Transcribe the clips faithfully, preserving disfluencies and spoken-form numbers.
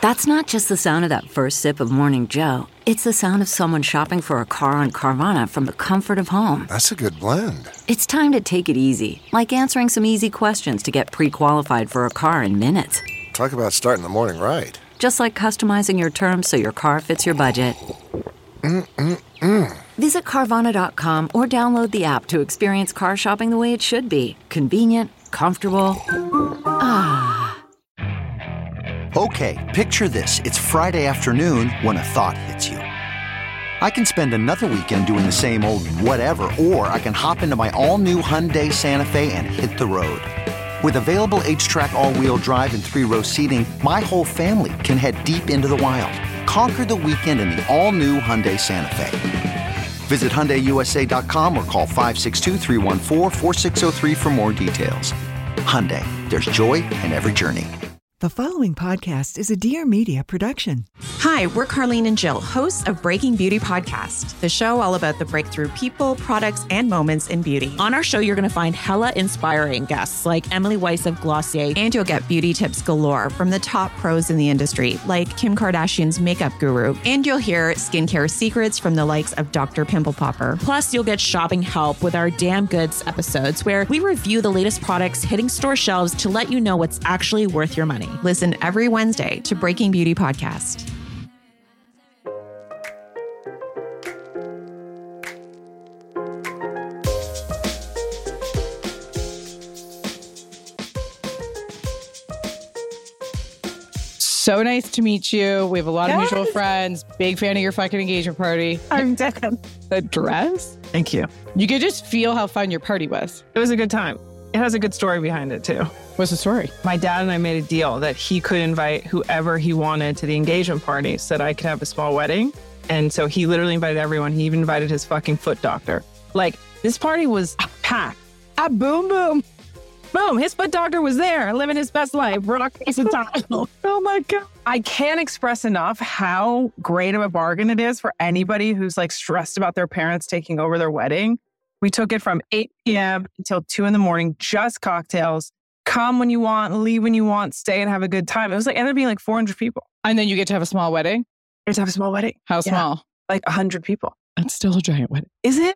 That's not just the sound of that first sip of Morning Joe. It's the sound of someone shopping for a car on Carvana from the comfort of home. That's a good blend. It's time to take it easy, like answering some easy questions to get pre-qualified for a car in minutes. Talk about starting the morning right. Just like customizing your terms so your car fits your budget. Mm-mm-mm. Visit Carvana dot com or download the app to experience car shopping the way it should be. Convenient, comfortable. Ah. Okay, picture this. It's Friday afternoon when a thought hits you. I can spend another weekend doing the same old whatever, or I can hop into my all-new Hyundai Santa Fe and hit the road. With available H-Track all-wheel drive and three-row seating, my whole family can head deep into the wild. Conquer the weekend in the all-new Hyundai Santa Fe. Visit Hyundai U S A dot com or call five six two, three one four, four six zero three for more details. Hyundai, there's joy in every journey. The following podcast is a Dear Media production. Hi, we're Carlene and Jill, hosts of Breaking Beauty Podcast, the show all about the breakthrough people, products, and moments in beauty. On our show, you're going to find hella inspiring guests like Emily Weiss of Glossier. And you'll get beauty tips galore from the top pros in the industry, like Kim Kardashian's makeup guru. And you'll hear skincare secrets from the likes of Doctor Pimple Popper. Plus, you'll get shopping help with our Damn Goods episodes, where we review the latest products hitting store shelves to let you know what's actually worth your money. Listen every Wednesday to Breaking Beauty Podcast. So nice to meet you. We have a lot of Yes. mutual friends. Big fan of your fucking engagement party. I'm dead. The dress? Thank you. You could just feel how fun your party was. It was a good time. It has a good story behind it, too. What's the story? My dad and I made a deal that he could invite whoever he wanted to the engagement party so that I could have a small wedding. And so he literally invited everyone. He even invited his fucking foot doctor. Like, this party was packed. Ah, boom, boom. Boom. His foot doctor was there, living his best life, rocking the time. Oh my God. I can't express enough how great of a bargain it is for anybody who's like stressed about their parents taking over their wedding. We took it from eight p.m. until two in the morning, just cocktails. Come when you want, leave when you want, stay and have a good time. It was like, ended up being like four hundred people. And then you get to have a small wedding? You get to have a small wedding. How Yeah. small? Like one hundred people. That's still a giant wedding. Is it?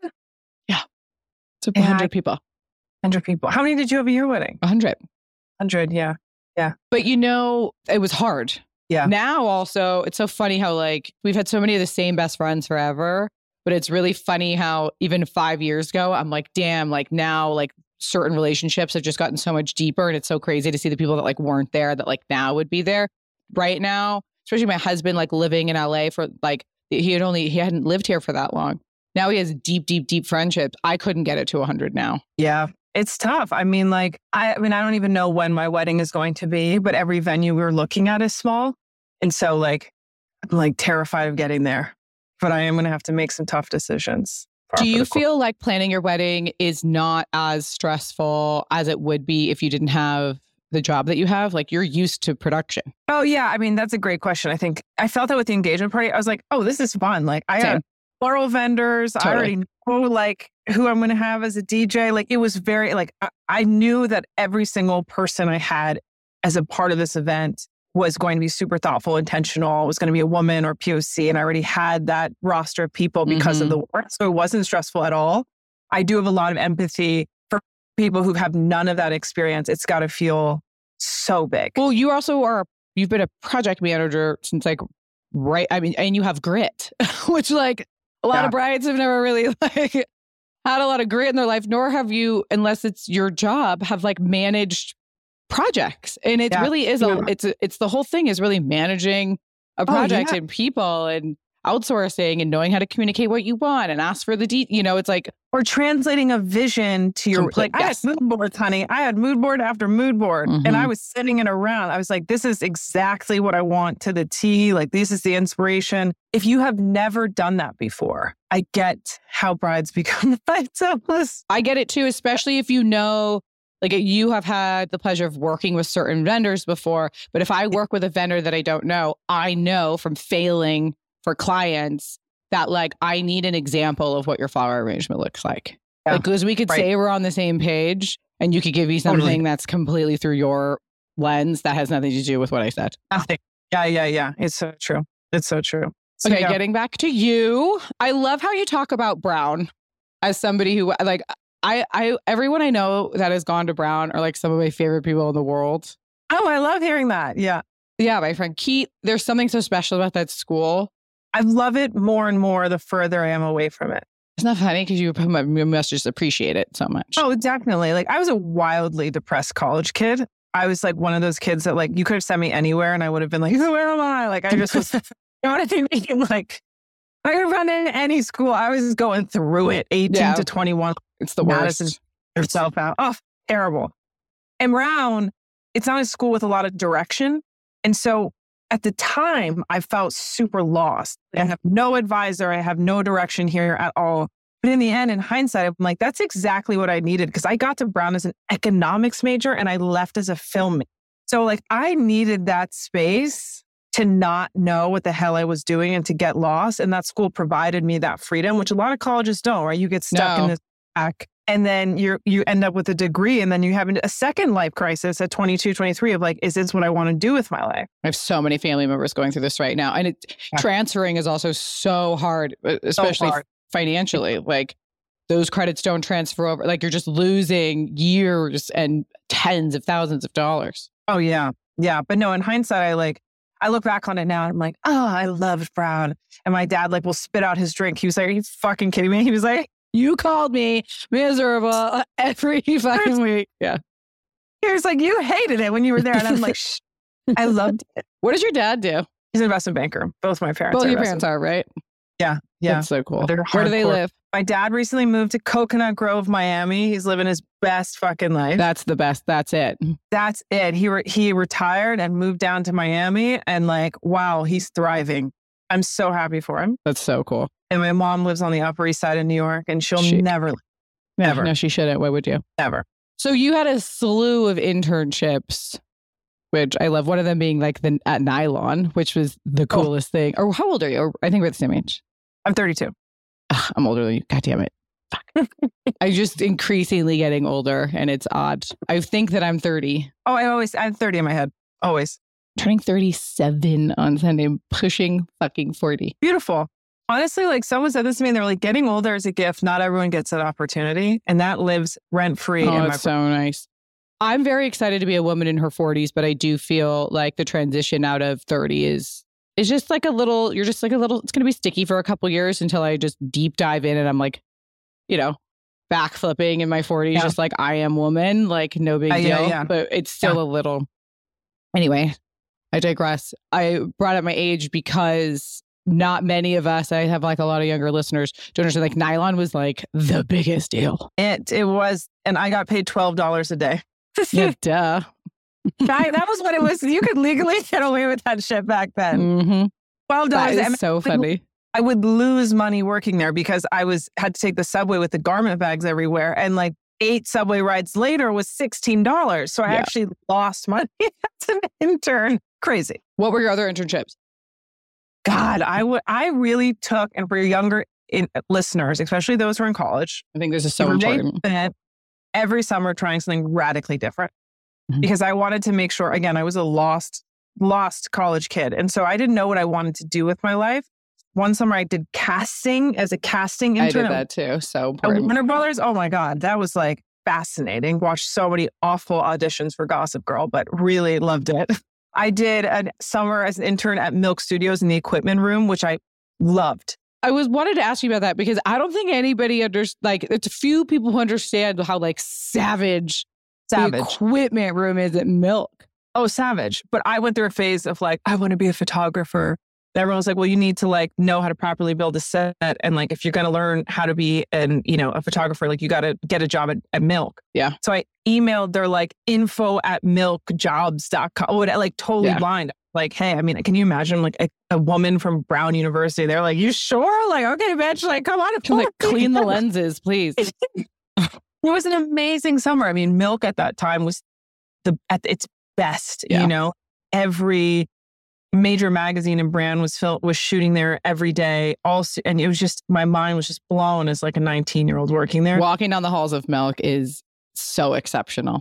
It's a Yeah, hundred I- people. one hundred people. How many did you have at your wedding? A hundred. one hundred, yeah. But you know, it was hard. Yeah. Now also, it's so funny how like we've had so many of the same best friends forever, but it's really funny how even five years ago, I'm like, damn, like now like certain relationships have just gotten so much deeper. And it's so crazy to see the people that like weren't there that like now would be there right now, especially my husband, like living in L A for like, he had only, he hadn't lived here for that long. Now he has deep, deep, deep friendships. I couldn't get it to one hundred now. Yeah. It's tough. I mean, like, I, I mean, I don't even know when my wedding is going to be, but every venue we're looking at is small. And so like, I'm like terrified of getting there, but I am going to have to make some tough decisions. for- Do for you the cour- feel like planning your wedding is not as stressful as it would be if you didn't have the job that you have? Like you're used to production. Oh, yeah. I mean, that's a great question. I think I felt that with the engagement party. I was like, oh, this is fun. Like I Same. have floral vendors. I Totally. already know like who I'm going to have as a D J. Like it was very like, I, I knew that every single person I had as a part of this event was going to be super thoughtful, intentional, was going to be a woman or P O C. And I already had that roster of people because of the work. So it wasn't stressful at all. I do have a lot of empathy for people who have none of that experience. It's got to feel so big. Well, you also are, you've been a project manager since like, right. I mean, and you have grit, which like a lot Yeah. of brides have never really like had a lot of grit in their life, nor have you, unless it's your job, have like managed projects. And it Yeah. really is, a, Yeah. it's, a, it's the whole thing is really managing a project yeah. and people and outsourcing and knowing how to communicate what you want and ask for the de- you know, it's like, Or translating a vision to your, Complete- like, I yes. had mood boards, honey. I had mood board after mood board. And Mhm. I was sitting it around. I was like, this is exactly what I want to the T. Like, this is the inspiration. If you have never done that before, I get how brides become themselves. I get it too, especially if you know, like you have had the pleasure of working with certain vendors before. But if I work with a vendor that I don't know, I know from failing for clients that like I need an example of what your flower arrangement looks like. Yeah. Like, because we could Right. say we're on the same page and you could give me something Totally. that's completely through your lens that has nothing to do with what I said. Nothing. Yeah, yeah, yeah. It's so true. It's so true. So, okay, yeah. getting back to you. I love how you talk about Brown as somebody who like I I everyone I know that has gone to Brown are like some of my favorite people in the world. Oh, I love hearing that. Yeah. Yeah, my friend Keith, there's something so special about that school. I love it more and more the further I am away from it. Isn't that funny? Because you, you must just appreciate it so much. Oh, definitely. Like I was a wildly depressed college kid. I was like one of those kids that like you could have sent me anywhere and I would have been like, where am I? Like I just was, you know what I mean? Like I could run in any school. I was just going through it, eighteen Yeah. to twenty-one. It's the Madison worst. Yourself out. Oh, terrible. And Brown, it's not a school with a lot of direction. And so at the time, I felt super lost. I have no advisor. I have no direction here at all. But in the end, in hindsight, I'm like, that's exactly what I needed because I got to Brown as an economics major and I left as a film major. So like I needed that space to not know what the hell I was doing and to get lost. And that school provided me that freedom, which a lot of colleges don't, right? You get stuck No. in this back and then you you end up with a degree and then you have a second life crisis at twenty-two, twenty-three of like, is this what I want to do with my life? I have so many family members going through this right now. And it, Yeah. transferring is also so hard, especially hard. financially. Like those credits don't transfer over. Like you're just losing years and tens of thousands of dollars. Oh, yeah. Yeah. But no, in hindsight, I like, I look back on it now and I'm like, oh, I loved Brown. And my dad like will spit out his drink. He was like, are you fucking kidding me? He was like, You called me miserable every fucking week. Yeah. he was like, you hated it when you were there. And I'm like, Shh, I loved it. What does your dad do? He's an investment banker. Both my parents Both are your investment- parents are, right? Yeah. Yeah. That's so cool. They're Where do they hardcore. live? My dad recently moved to Coconut Grove, Miami. He's living his best fucking life. That's the best. That's it. That's it. He re- he retired and moved down to Miami and like, wow, he's thriving. I'm so happy for him. That's so cool. And my mom lives on the Upper East Side of New York and she'll Chic. never, Yeah, Never. No, she shouldn't. Why would you? never. So you had a slew of internships, which I love. One of them being like the at Nylon, which was the coolest thing. Or how old are you? Or, I think we're the same age. I'm thirty-two. Ugh, I'm older than you. God damn it. Fuck. I'm just increasingly getting older and it's odd. I think that I'm thirty. Oh, I always, I'm thirty in my head. Always. Turning thirty-seven on Sunday, pushing fucking forty. Beautiful. Honestly, like someone said this to me and they're like, getting older is a gift. Not everyone gets that opportunity. And that lives rent free. Oh, in my it's so nice. I'm very excited to be a woman in her forties, but I do feel like the transition out of thirty is is just like a little, you're just like a little, it's going to be sticky for a couple years until I just deep dive in and I'm like, you know, backflipping in my forties, Yeah. just like I am woman, like no big Uh, deal. yeah, yeah. But it's still Yeah. a little. Anyway, I digress. I brought up my age because not many of us, I have like a lot of younger listeners, don't understand, like Nylon was like the biggest deal. It, it was, and I got paid twelve dollars a day. Yeah, duh. Guy, that was what it was. You could legally get away with that shit back then. Mm-hmm. twelve That dollars. is I mean, so funny. I would lose money working there because I was had to take the subway with the garment bags everywhere. And like eight subway rides later was sixteen dollars. So I Yeah. actually lost money as an intern. Crazy. What were your other internships? God, I would I really took, and for your younger in, listeners, especially those who are in college, I think this is so they important. spent every summer trying something radically different. Mhm. Because I wanted to make sure, again, I was a lost, lost college kid. And so I didn't know what I wanted to do with my life. One summer I did casting as a casting I intern did at- that too. So at important. Warner Brothers. Oh my God, that was like fascinating. Watched so many awful auditions for Gossip Girl, but really loved it. I did a summer as an intern at Milk Studios in the equipment room, which I loved. I was wanted to ask you about that because I don't think anybody understands, like, it's a few people who understand how like savage, the Savage. equipment room is at Milk. Oh, savage. But I went through a phase of like, I want to be a photographer. And everyone was like, well, you need to like know how to properly build a set. And like, if you're going to learn how to be an, you know, a photographer, like you got to get a job at, at Milk. Yeah. So I emailed their like info at milk jobs dot com. Oh, like totally Yeah. blind. Like, hey, I mean, can you imagine like a, a woman from Brown University? They're like, you sure? Like, okay, bitch, like, come on. Can like clean the lenses, please. It was an amazing summer. I mean, Milk at that time was the at its best. Yeah. You know, every major magazine and brand was fil- was shooting there every day. Also, and it was just my mind was just blown as like a nineteen year old working there. Walking down the halls of Milk is so exceptional.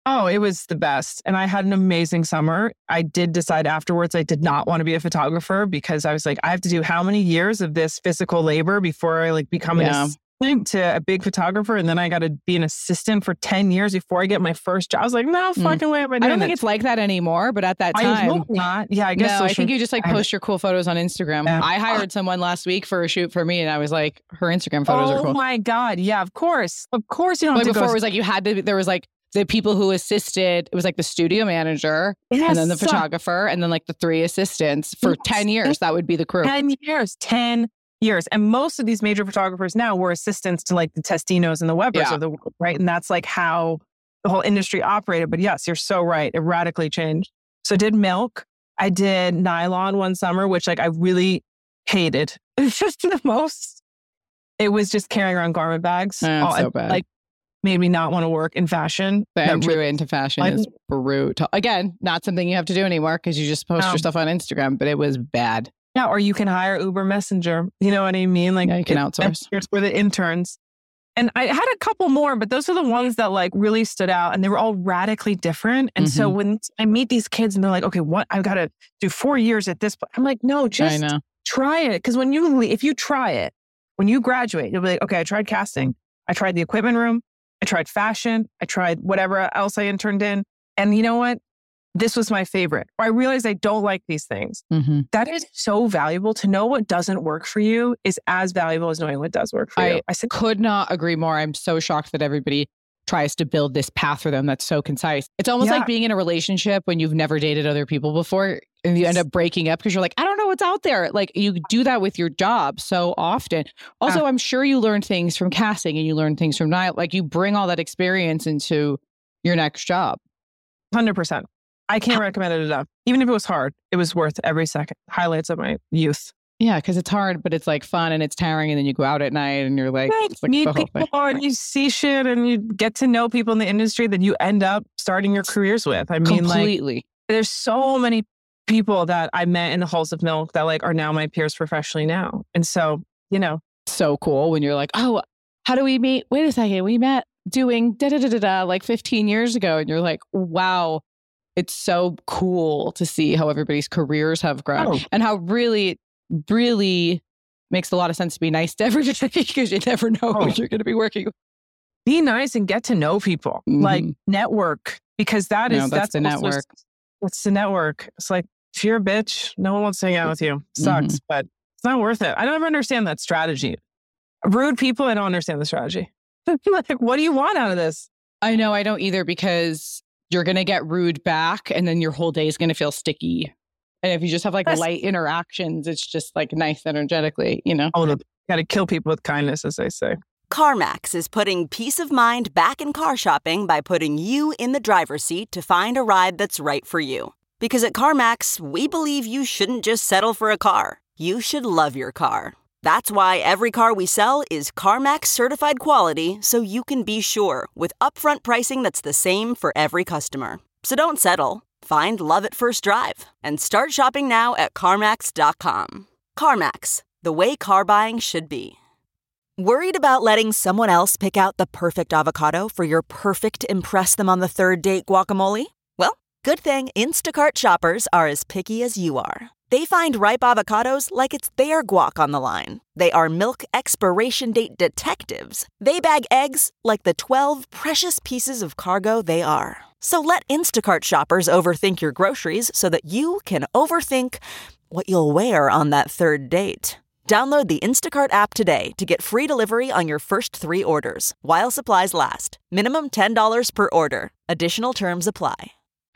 Oh, it was the best. And I had an amazing summer. I did decide afterwards I did not want to be a photographer because I was like, I have to do how many years of this physical labor before I like become Yeah. an assistant to a big photographer. And then I got to be an assistant for ten years before I get my first job. I was like, no fucking way am I doing I don't think this. it's like that anymore, but at that I time, hope not. Yeah, I guess no, I social- think you just like I- post your cool photos on Instagram. Yeah. I hired someone last week for a shoot for me, and I was like, her Instagram photos oh are cool. my God. Yeah, of course. Of course you don't Like have to before, go. it was like you had to. There was like the people who assisted. It was like the studio manager, Yes. and then the photographer, and then like the three assistants for Yes. ten years. That would be the crew. ten years. ten years. And most of these major photographers now were assistants to like the Testinos and the Webbers Yeah. of the world, right? And that's like how the whole industry operated. But yes, you're so right. It radically changed. So I did Milk. I did Nylon one summer, which like I really hated. It's just the most. It was just carrying around garment bags. That's Oh, so it, bad. Like made me not want to work in fashion. The That entry really- into fashion I- is brutal. Again, not something you have to do anymore because you just post No. your stuff on Instagram. But it was bad. Yeah, or you can hire Uber Messenger. You know what I mean? Like Yeah, you can it- outsource. It's for the interns. And I had a couple more, but those are the ones that like really stood out and they were all radically different. And so Mm-hmm. when I meet these kids and they're like, okay, what? I've got to do four years at this. pla-" I'm like, no, I just know. try it. Because when you, le- if you try it, when you graduate, you'll be like, okay, I tried casting. I tried the equipment room. I tried fashion. I tried whatever else I interned in. And you know what? This was my favorite. Or I realized I don't like these things. Mm-hmm. That is so valuable. To know what doesn't work for you is as valuable as knowing what does work for you. I, I said, could not agree more. I'm so shocked that everybody tries to build this path for them that's so concise. It's almost Yeah. like being in a relationship when you've never dated other people before and you end up breaking up because you're like, I don't know what's out there. Like you do that with your job so often. Also, Yeah. I'm sure you learn things from casting and you learn things from Nile. Like you bring all that experience into your next job. one hundred percent. I can't recommend it enough. Even if it was hard, it was worth every second. Highlights of my youth. Yeah, because it's hard, but it's like fun and it's tiring. And then you go out at night and you're like, Right. it's like Meet the whole people thing. and you see shit and you get to know people in the industry that you end up starting your careers with. I mean, like, Completely. there's so many people that I met in the halls of Milk that like are now my peers professionally now. And so, you know, So cool when you're like, oh, how do we meet? Wait a second. We met doing da da da da da like fifteen years ago. And you're like, wow, it's so cool to see how everybody's careers have grown Oh. and how really, really makes a lot of sense to be nice to everybody because you never know Oh. who you're going to be working with. be nice and get to know people. Like Mhm. network, because that is No, that's the also- network. It's the network. It's like if you're a bitch, no one wants to hang out with you. Sucks, but it's not worth it. I don't ever understand that strategy. Rude people, I don't understand the strategy. Like, what do you want out of this? I know I don't either because you're going to get rude back and then your whole day is going to feel sticky. And if you just have like Yes. light interactions, it's just like nice energetically, you know? Oh, got to kill people with kindness, as they say. CarMax is putting peace of mind back in car shopping by putting you in the driver's seat to find a ride that's right for you. Because at CarMax, we believe you shouldn't just settle for a car. You should love your car. That's why every car we sell is CarMax certified quality so you can be sure with upfront pricing that's the same for every customer. So don't settle. Find love at first drive and start shopping now at CarMax dot com. CarMax, the way car buying should be. Worried about letting someone else pick out the perfect avocado for your perfect impress them on the third date guacamole? Well, good thing Instacart shoppers are as picky as you are. They find ripe avocados like it's their guac on the line. They are milk expiration date detectives. They bag eggs like the twelve precious pieces of cargo they are. So let Instacart shoppers overthink your groceries so that you can overthink what you'll wear on that third date. Download the Instacart app today to get free delivery on your first three orders, while supplies last. Minimum ten dollars per order. Additional terms apply.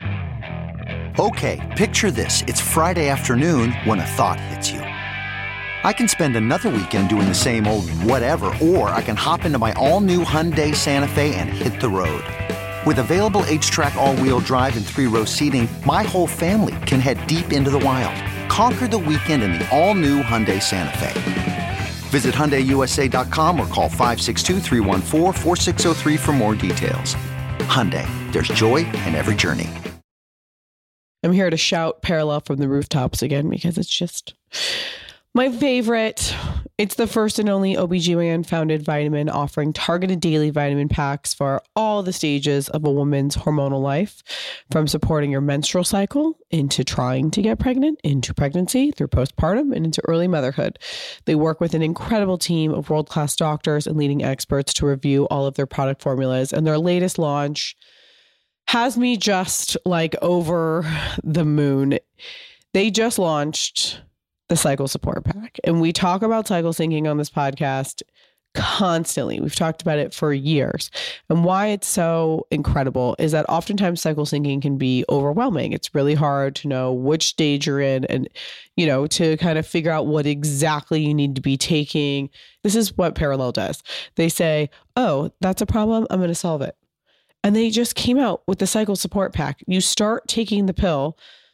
Okay, picture this. It's Friday afternoon when a thought hits you. I can spend another weekend doing the same old whatever, or I can hop into my all-new Hyundai Santa Fe and hit the road. With available H-Track all-wheel drive and three-row seating, my whole family can head deep into the wild. Conquer the weekend in the all-new Hyundai Santa Fe. Visit Hyundai U S A dot com or call five six two, three one four, four six zero three for more details. Hyundai, there's joy in every journey. I'm here to shout Parallel from the rooftops again because it's just My favorite, it's the first and only O B G Y N founded vitamin offering targeted daily vitamin packs for all the stages of a woman's hormonal life, from supporting your menstrual cycle into trying to get pregnant, into pregnancy, through postpartum, and into early motherhood. They work with an incredible team of world-class doctors and leading experts to review all of their product formulas, and their latest launch has me just like over the moon. They just launched the Cycle Support Pack. And we talk about cycle syncing on this podcast constantly. We've talked about it for years. And why it's so incredible is that oftentimes cycle syncing can be overwhelming. It's really hard to know which stage you're in and, you know, to kind of figure out what exactly you need to be taking. This is what Perelel does. They say, oh, that's a problem. I'm going to solve it. And they just came out with the Cycle Support Pack. You start taking the pill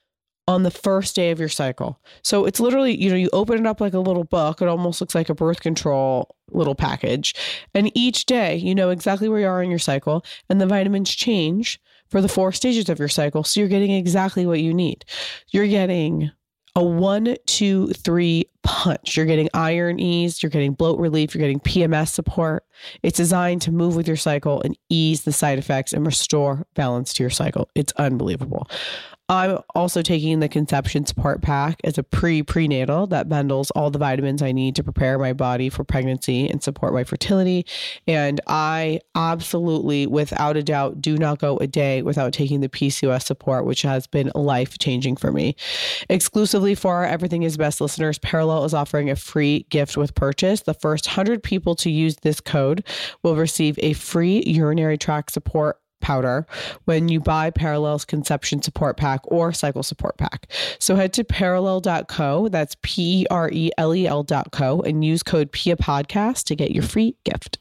on the first day of your cycle. So it's literally, you know, you open it up like a little book. It almost looks like a birth control little package. And each day, you know exactly where you are in your cycle, and the vitamins change for the four stages of your cycle. So you're getting exactly what you need. You're getting a one, two, three punch. You're getting iron ease, you're getting bloat relief, you're getting P M S support. It's designed to move with your cycle and ease the side effects and restore balance to your cycle. It's unbelievable. I'm also taking the Conception Support Pack as a pre-prenatal that bundles all the vitamins I need to prepare my body for pregnancy and support my fertility. And I absolutely, without a doubt, do not go a day without taking the P C O S support, which has been life-changing for me. Exclusively for our Everything is Best listeners, Perelel is offering a free gift with purchase. The first one hundred people to use this code will receive a free urinary tract support powder when you buy Perelel's Conception Support Pack or Cycle Support Pack. So head to perelel dot co, that's P E R E L E L dot co, and use code P I A Podcast to get your free gift.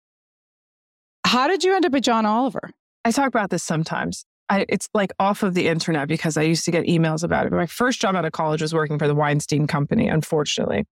How did you end up at John Oliver? I talk about this sometimes. I, it's like off of the internet because I used to get emails about it. But my first job out of college was working for the Weinstein Company, unfortunately.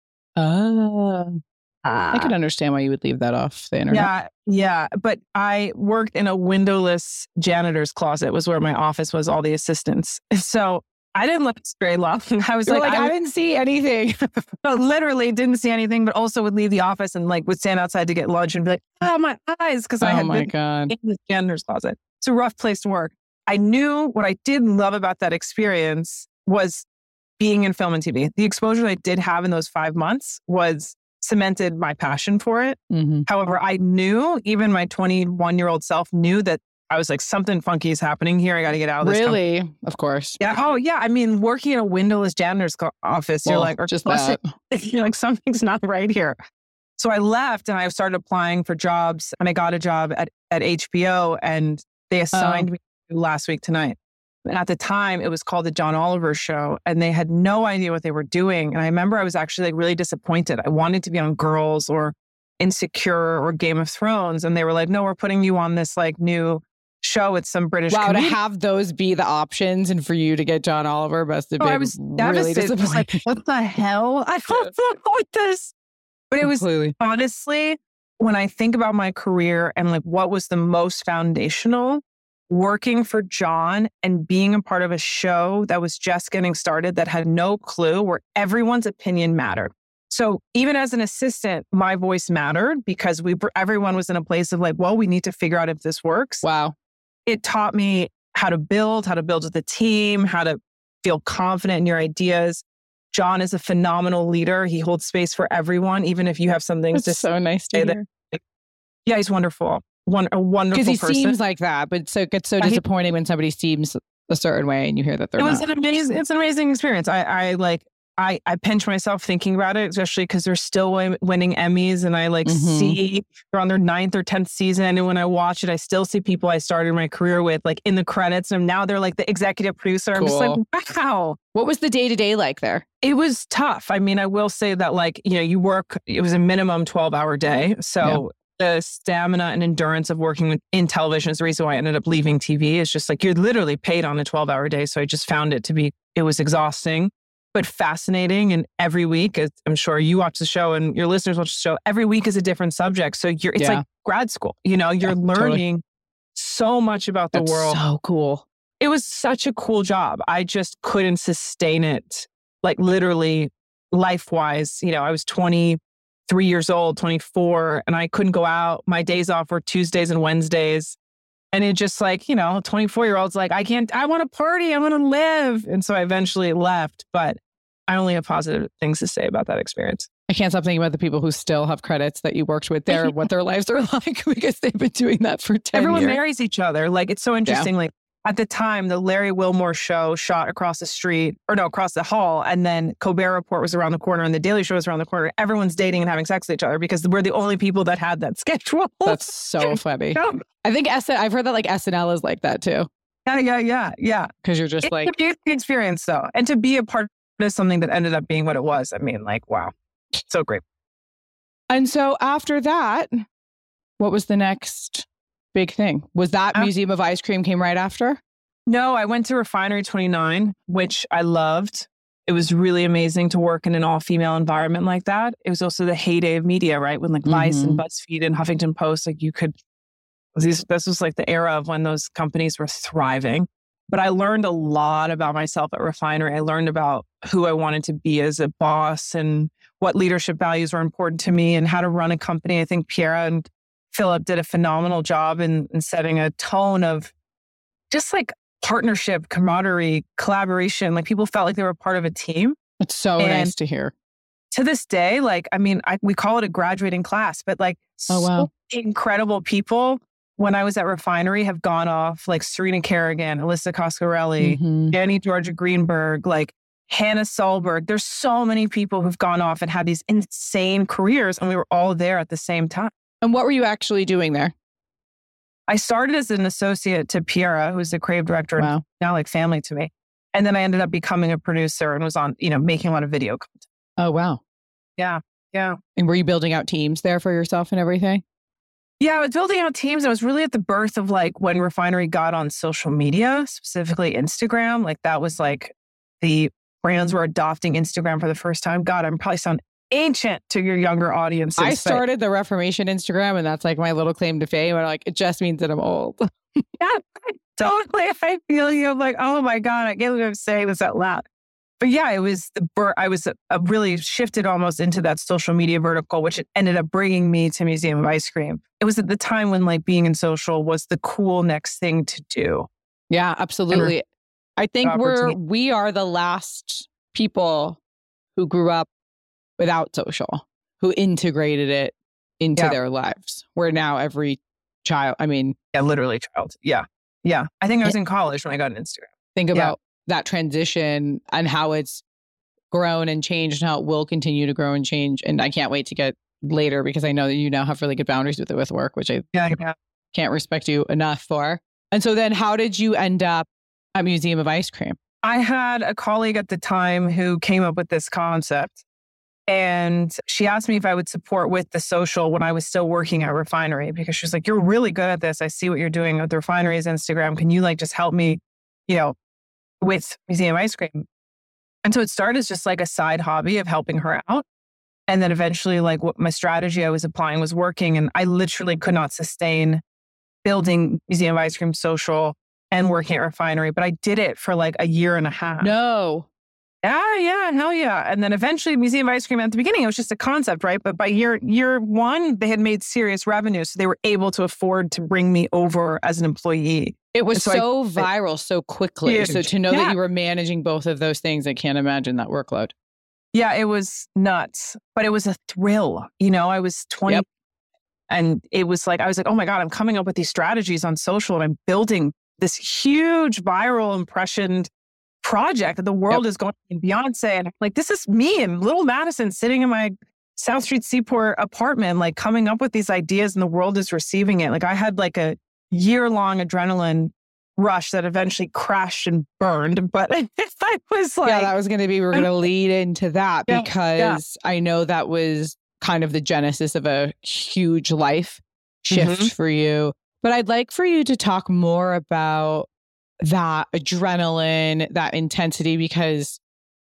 Oh. Uh, I can understand why you would leave that off the internet. Yeah, yeah. But I worked in a windowless janitor's closet was where my office was, all the assistants. So I didn't look very long. I was You're like, like, I, I didn't see anything. No, literally didn't see anything, but also would leave the office and like would stand outside to get lunch and be like, oh, my eyes. Because I oh had my been God. in the janitor's closet. It's a rough place to work. I knew what I did love about that experience was being in film and T V. The exposure that I did have in those five months was cemented my passion for it. Mm-hmm. However, I knew, even my twenty-one-year-old self knew that I was like, something funky is happening here. I got to get out of this. Really? company. Of course. Yeah. Oh, yeah. I mean, working in a windowless janitor's co- office, Well, you're like, or just that. you're like, something's not right here. So I left and I started applying for jobs, and I got a job at, at H B O, and they assigned Oh. me Last Week Tonight. And at the time, it was called The John Oliver Show, and they had no idea what they were doing. And I remember I was actually like really disappointed. I wanted to be on Girls or Insecure or Game of Thrones. And they were like, no, we're putting you on this like new show with some British Wow, comedian. to have those be the options and for you to get John Oliver must have Oh, been I was really devastated. I was disappointing. like, what the hell? I don't know with this. But it was Completely. honestly, when I think about my career and like what was the most foundational, working for John and being a part of a show that was just getting started that had no clue, where everyone's opinion mattered. So even as an assistant, my voice mattered because we everyone was in a place of like, well, we need to figure out if this works. Wow. It taught me how to build, how to build with a team, how to feel confident in your ideas. John is a phenomenal leader. He holds space for everyone, even if you have some things That's to so nice to say that- hear. Yeah, he's wonderful. One, a wonderful Because he person. seems like that, but so it gets so Yeah, he- disappointing when somebody seems a certain way and you hear that they're It was not. an amazing, it's an amazing experience. I, I like, I, I pinch myself thinking about it, especially because they're still win- winning Emmys, and I like Mhm. see they're on their ninth or tenth season. And when I watch it, I still see people I started my career with, like in the credits, and now they're like the executive producer. I'm just like, wow. What was the day to day like there? It was tough. I mean, I will say that, like, you know, you work, it was a minimum twelve hour day. So the stamina and endurance of working with, in television is the reason why I ended up leaving T V. It's just like, you're literally paid on a twelve hour day. So I just found it to be, it was exhausting, but fascinating. And every week, as I'm sure you watch the show and your listeners watch the show, every week is a different subject. So you're, it's Yeah. like grad school, you know, you're Yeah, totally. learning so much about the That's world. so cool. It was such a cool job. I just couldn't sustain it, like literally life-wise. You know, I was twenty-three years old, twenty-four, and I couldn't go out. My days off were Tuesdays and Wednesdays. And it just like, you know, twenty-four-year-old's like, I can't, I want to party, I want to live. And so I eventually left, but I only have positive things to say about that experience. I can't stop thinking about the people who still have credits that you worked with there, what their lives are like, because they've been doing that for ten Everyone years. marries each other. Like, it's so interesting. Yeah. Like, at the time, the Larry Wilmore show shot across the street, or no, across the hall. And then Colbert Report was around the corner and the Daily Show was around the corner. Everyone's dating and having sex with each other because we're the only people that had that schedule. That's so funny. I think S- I've heard that like S N L is like that too. Yeah, yeah, yeah, yeah. Because you're just it's like... a beautiful experience, though. And to be a part of something that ended up being what it was. I mean, like, wow. So great. And so after that, what was the next big thing? Was that um, Museum of Ice Cream came right after? No, I went to Refinery twenty-nine, which I loved. It was really amazing to work in an all-female environment like that. It was also the heyday of media, right? When like mm-hmm. Vice and BuzzFeed and Huffington Post, like you could, these, this was like the era of when those companies were thriving. But I learned a lot about myself at Refinery. I learned about who I wanted to be as a boss and what leadership values were important to me and how to run a company. I think Piera and Philip did a phenomenal job in, in setting a tone of just like partnership, camaraderie, collaboration. Like people felt like they were part of a team. It's so and nice to hear. To this day, like, I mean, I, we call it a graduating class, but like oh, so wow. incredible people when I was at Refinery have gone off, like Serena Kerrigan, Alyssa Coscarelli, mm-hmm. Annie Georgia Greenberg, like Hannah Solberg. There's so many people who've gone off and had these insane careers, and we were all there at the same time. And what were you actually doing there? I started as an associate to Piera, who's the creative director, wow. and now like family to me. And then I ended up becoming a producer and was on, you know, making a lot of video content. Oh, wow. Yeah. Yeah. And were you building out teams there for yourself and everything? Yeah, I was building out teams. I was really at the birth of like when Refinery got on social media, specifically Instagram. Like that was like the brands were adopting Instagram for the first time. God, I'm probably sound ancient to your younger audiences. I started the Reformation Instagram, and that's like my little claim to fame. And like, it just means that I'm old. Yeah, totally. I feel you. I'm like, oh my God, I can't believe I'm saying this out loud. But yeah, it was the bur- I was a, a really shifted almost into that social media vertical, which ended up bringing me to Museum of Ice Cream. It was at the time when like being in social was the cool next thing to do. Yeah, absolutely. I think we're we are the last people who grew up without social, who integrated it into yeah. their lives. Where now every child, I mean, yeah, literally child. Yeah, yeah. I think I was in college when I got an Instagram. Think about yeah. that transition and how it's grown and changed and how it will continue to grow and change. And I can't wait to get later because I know that you now have really good boundaries with it with work, which I yeah, yeah. can't respect you enough for. And so then how did you end up at Museum of Ice Cream? I had a colleague at the time who came up with this concept. And she asked me if I would support with the social when I was still working at Refinery, because she's like, you're really good at this. I see what you're doing with the Refinery's Instagram. Can you like just help me, you know, with Museum Ice Cream? And so it started as just like a side hobby of helping her out. And then eventually like what my strategy I was applying was working. And I literally could not sustain building Museum of Ice Cream social and working at Refinery. But I did it for like a year and a half. No. Yeah, yeah, hell yeah. And then eventually Museum of Ice Cream at the beginning, it was just a concept, right? But by year year one, they had made serious revenue. So they were able to afford to bring me over as an employee. It was so, so I, viral so quickly. Huge. So to know yeah. that you were managing both of those things, I can't imagine that workload. Yeah, it was nuts. But it was a thrill. You know, I was twenty. Yep. And it was like, I was like, oh my God, I'm coming up with these strategies on social and I'm building this huge viral impression project that the world yep. is going in Beyonce. And like, this is me in Little Madison sitting in my South Street Seaport apartment, like coming up with these ideas and the world is receiving it. Like I had like a year long adrenaline rush that eventually crashed and burned. But I was like, yeah, that was going to be, we're going to lead into that yeah, because yeah. I know that was kind of the genesis of a huge life shift mm-hmm. for you. But I'd like for you to talk more about that adrenaline, that intensity, because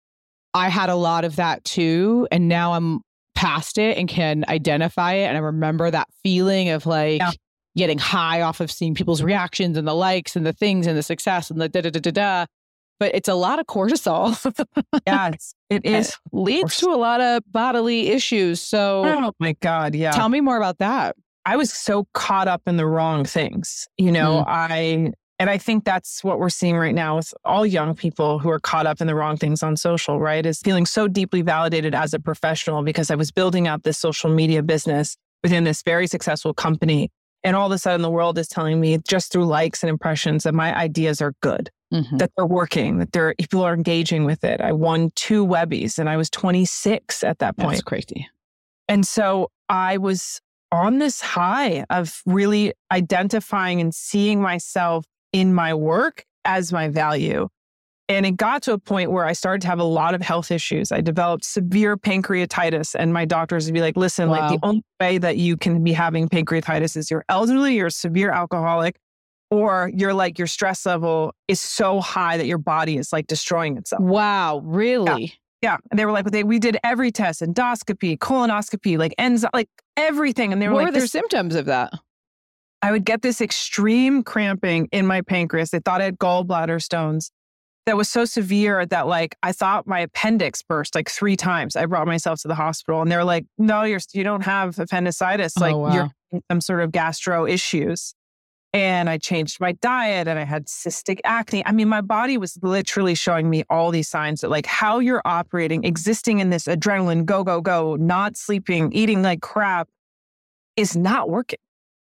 I had a lot of that too. And now I'm past it and can identify it. And I remember that feeling of like yeah. getting high off of seeing people's reactions and the likes and the things and the success and the da da da da da. but it's a lot of cortisol. Yeah, it's, it is. It leads to a lot of bodily issues. So, oh my God, yeah. Tell me more about that. I was so caught up in the wrong things. You know, Mm. I, and I think that's what we're seeing right now with all young people who are caught up in the wrong things on social, right? Is feeling so deeply validated as a professional because I was building out this social media business within this very successful company. And all of a sudden the world is telling me just through likes and impressions that my ideas are good, Mm-hmm. that they're working, that they're, people are engaging with it. I won two Webbies and I was twenty-six at that point. That's crazy. And so I was on this high of really identifying and seeing myself in my work as my value. And it got to a point where I started to have a lot of health issues. I developed severe pancreatitis, and my doctors would be like, listen, Wow. like the only way that you can be having pancreatitis is you're elderly, you're a severe alcoholic, or you're like, your stress level is so high that your body is like destroying itself. Wow, really? Yeah. And they were like, they, we did every test, endoscopy, colonoscopy, like enzyme, like everything. And they were What like, were the "There's-" symptoms of that? I would get this extreme cramping in my pancreas. They thought I had gallbladder stones. That was so severe that like I thought my appendix burst like three times. I brought myself to the hospital and they were like, no, you're you don't have appendicitis. Oh, Like wow. you're having some sort of gastro issues. And I changed my diet and I had cystic acne. I mean, my body was literally showing me all these signs that like how you're operating, existing in this adrenaline, go, go, go, not sleeping, eating like crap is not working.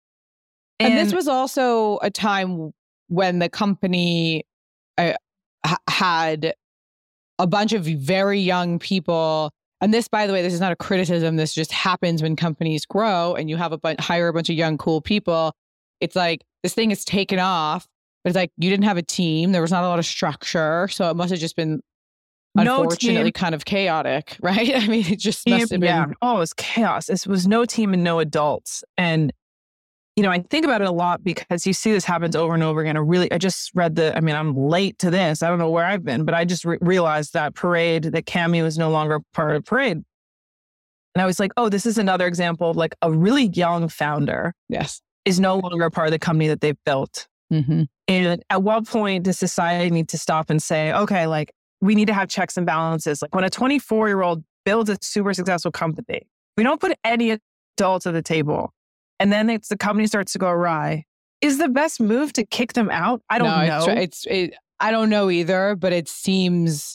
And, and this was also a time when the company uh, ha- had a bunch of very young people. And this, by the way, this is not a criticism. This just happens when companies grow and you have a bunch, hire a bunch of young, cool people. It's like this thing is taken off, but it's like you didn't have a team. There was not a lot of structure. So it must have just been no unfortunately team. kind of chaotic, right? I mean, it just must have been. Yeah. Oh, it was chaos. It was no team and no adults. And you know, I think about it a lot because you see this happens over and over again. I really, I just read the, I mean, I'm late to this. I don't know where I've been, but I just re- realized that Parade, that Cameo is no longer part of Parade. And I was like, oh, this is another example of like a really young founder. Yes. Is no longer a part of the company that they've built. Mm-hmm. And at what point does society need to stop and say, okay, like we need to have checks and balances. Like when a twenty-four year old builds a super successful company, we don't put any adults at the table. And then it's the company starts to go awry. Is the best move to kick them out? I don't no, know. It's, it's it, I don't know either, but it seems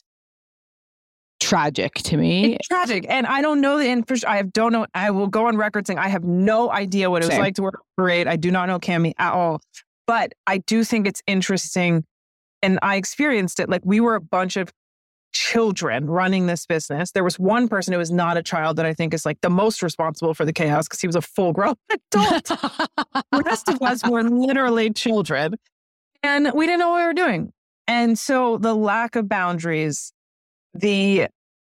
tragic to me. It's tragic. And I don't know the infrastructure. I have, don't know. I will go on record saying I have no idea what it Same. was like to work at Parade. I do not know Cameo at all. But I do think it's interesting. And I experienced it. Like we were a bunch of children running this business. There was one person who was not a child that I think is like the most responsible for the chaos because he was a full grown adult. The rest of us were literally children. And we didn't know what we were doing. And so the lack of boundaries, the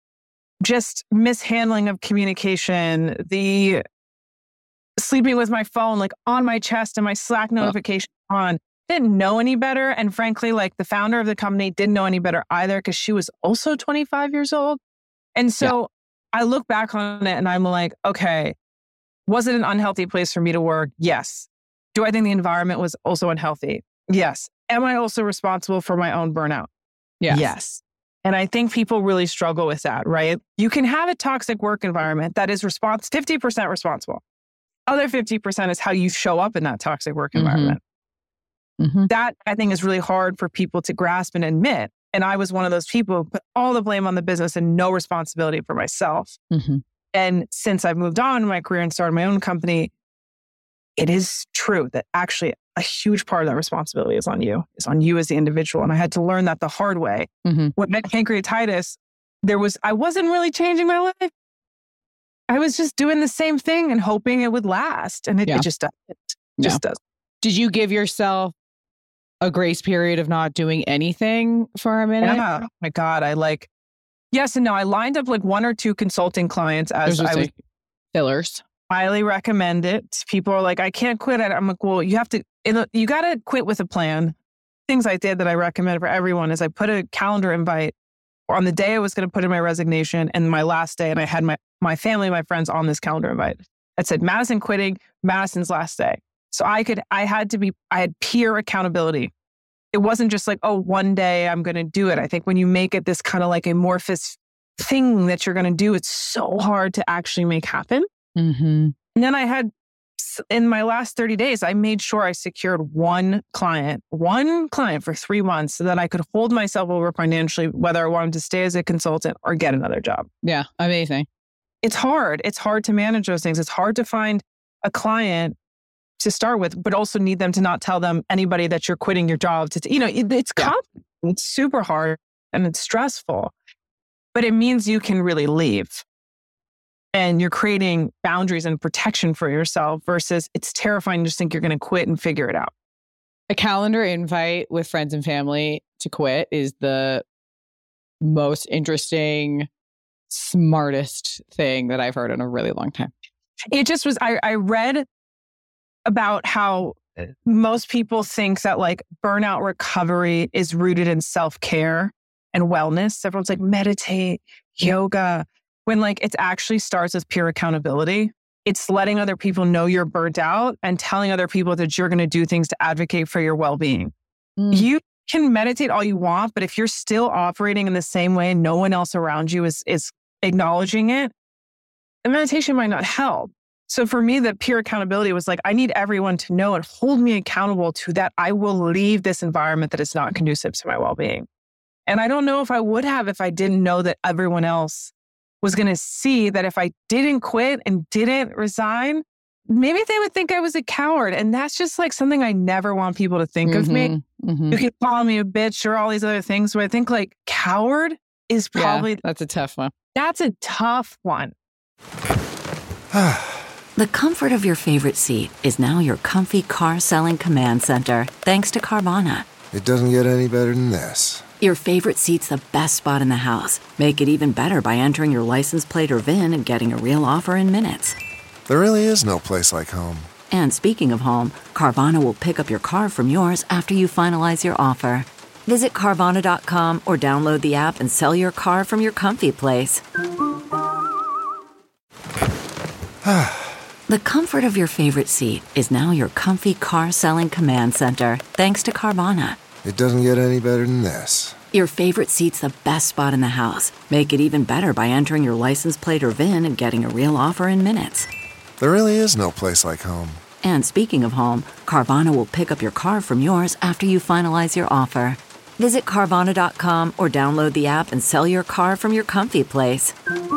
just mishandling of communication, the sleeping with my phone like on my chest and my Slack notification oh. on, didn't know any better. And frankly, like the founder of the company didn't know any better either because she was also twenty-five years old. And so yeah. I look back on it and I'm like, okay, was it an unhealthy place for me to work? Yes. Do I think the environment was also unhealthy? Yes. Am I also responsible for my own burnout? Yes. Yes. And I think people really struggle with that, right? You can have a toxic work environment that is respons- fifty percent responsible. Other fifty percent is how you show up in that toxic work environment. Mm-hmm. Mm-hmm. That I think is really hard for people to grasp and admit. And I was one of those people who put all the blame on the business and no responsibility for myself. Mm-hmm. And since I've moved on in my career and started my own company, it is true that actually a huge part of that responsibility is on you, is on you as the individual. And I had to learn that the hard way. Mm-hmm. With pancreatitis, there was, I wasn't really changing my life. I was just doing the same thing and hoping it would last. And it, yeah. it just doesn't. It just yeah. doesn't. Did you give yourself a grace period of not doing anything for a minute? Yeah. Oh my God. I like, yes and no. I lined up like one or two consulting clients as I, I was fillers. Highly recommend it. People are like, I can't quit it. I'm like, well, you have to, you got to quit with a plan. Things I did that I recommend for everyone is I put a calendar invite on the day I was going to put in my resignation and my last day. And I had my, my family, my friends on this calendar invite. It said Madison quitting, Madison's last day. So I could, I had to be, I had peer accountability. it wasn't just like, oh, one day I'm going to do it. I think when you make it this kind of like amorphous thing that you're going to do, it's so hard to actually make happen. Mm-hmm. And then I had, in my last thirty days, I made sure I secured one client, one client for three months so that I could hold myself over financially, whether I wanted to stay as a consultant or get another job. Yeah, amazing. It's hard. It's hard to manage those things. It's hard to find a client to start with, but also need them to not tell them anybody that you're quitting your job. To, t- you know, it, it's Yeah. complicated. It's super hard and it's stressful, but it means you can really leave. And you're creating boundaries and protection for yourself versus it's terrifying to just think you're going to quit and figure it out. A calendar invite with friends and family to quit is the most interesting, smartest thing that I've heard in a really long time. It just was, I, I read about how most people think that like burnout recovery is rooted in self-care and wellness. Everyone's like, meditate, yoga, when like it actually starts with pure accountability. It's letting other people know you're burnt out and telling other people that you're going to do things to advocate for your well-being. Mm. You can meditate all you want, but if you're still operating in the same way and no one else around you is, is acknowledging it, the meditation might not help. So for me, the pure accountability was like, I need everyone to know and hold me accountable to that. I will leave this environment that is not conducive to my well-being. And I don't know if I would have if I didn't know that everyone else was going to see that if I didn't quit and didn't resign, maybe they would think I was a coward. And that's just like something I never want people to think mm-hmm, of me. Mm-hmm. You can call me a bitch or all these other things, but I think like coward is probably... Yeah, that's a tough one. That's a tough one. The comfort of your favorite seat is now your comfy car selling command center, thanks to Carvana. It doesn't get any better than this. Your favorite seat's the best spot in the house. Make it even better by entering your license plate or V I N and getting a real offer in minutes. There really is no place like home. And speaking of home, Carvana will pick up your car from yours after you finalize your offer. Visit Carvana dot com or download the app and sell your car from your comfy place. The comfort of your favorite seat is now your comfy car selling command center, thanks to Carvana. It doesn't get any better than this. Your favorite seat's the best spot in the house. Make it even better by entering your license plate or V I N and getting a real offer in minutes. There really is no place like home. And speaking of home, Carvana will pick up your car from yours after you finalize your offer. Visit Carvana dot com or download the app and sell your car from your comfy place.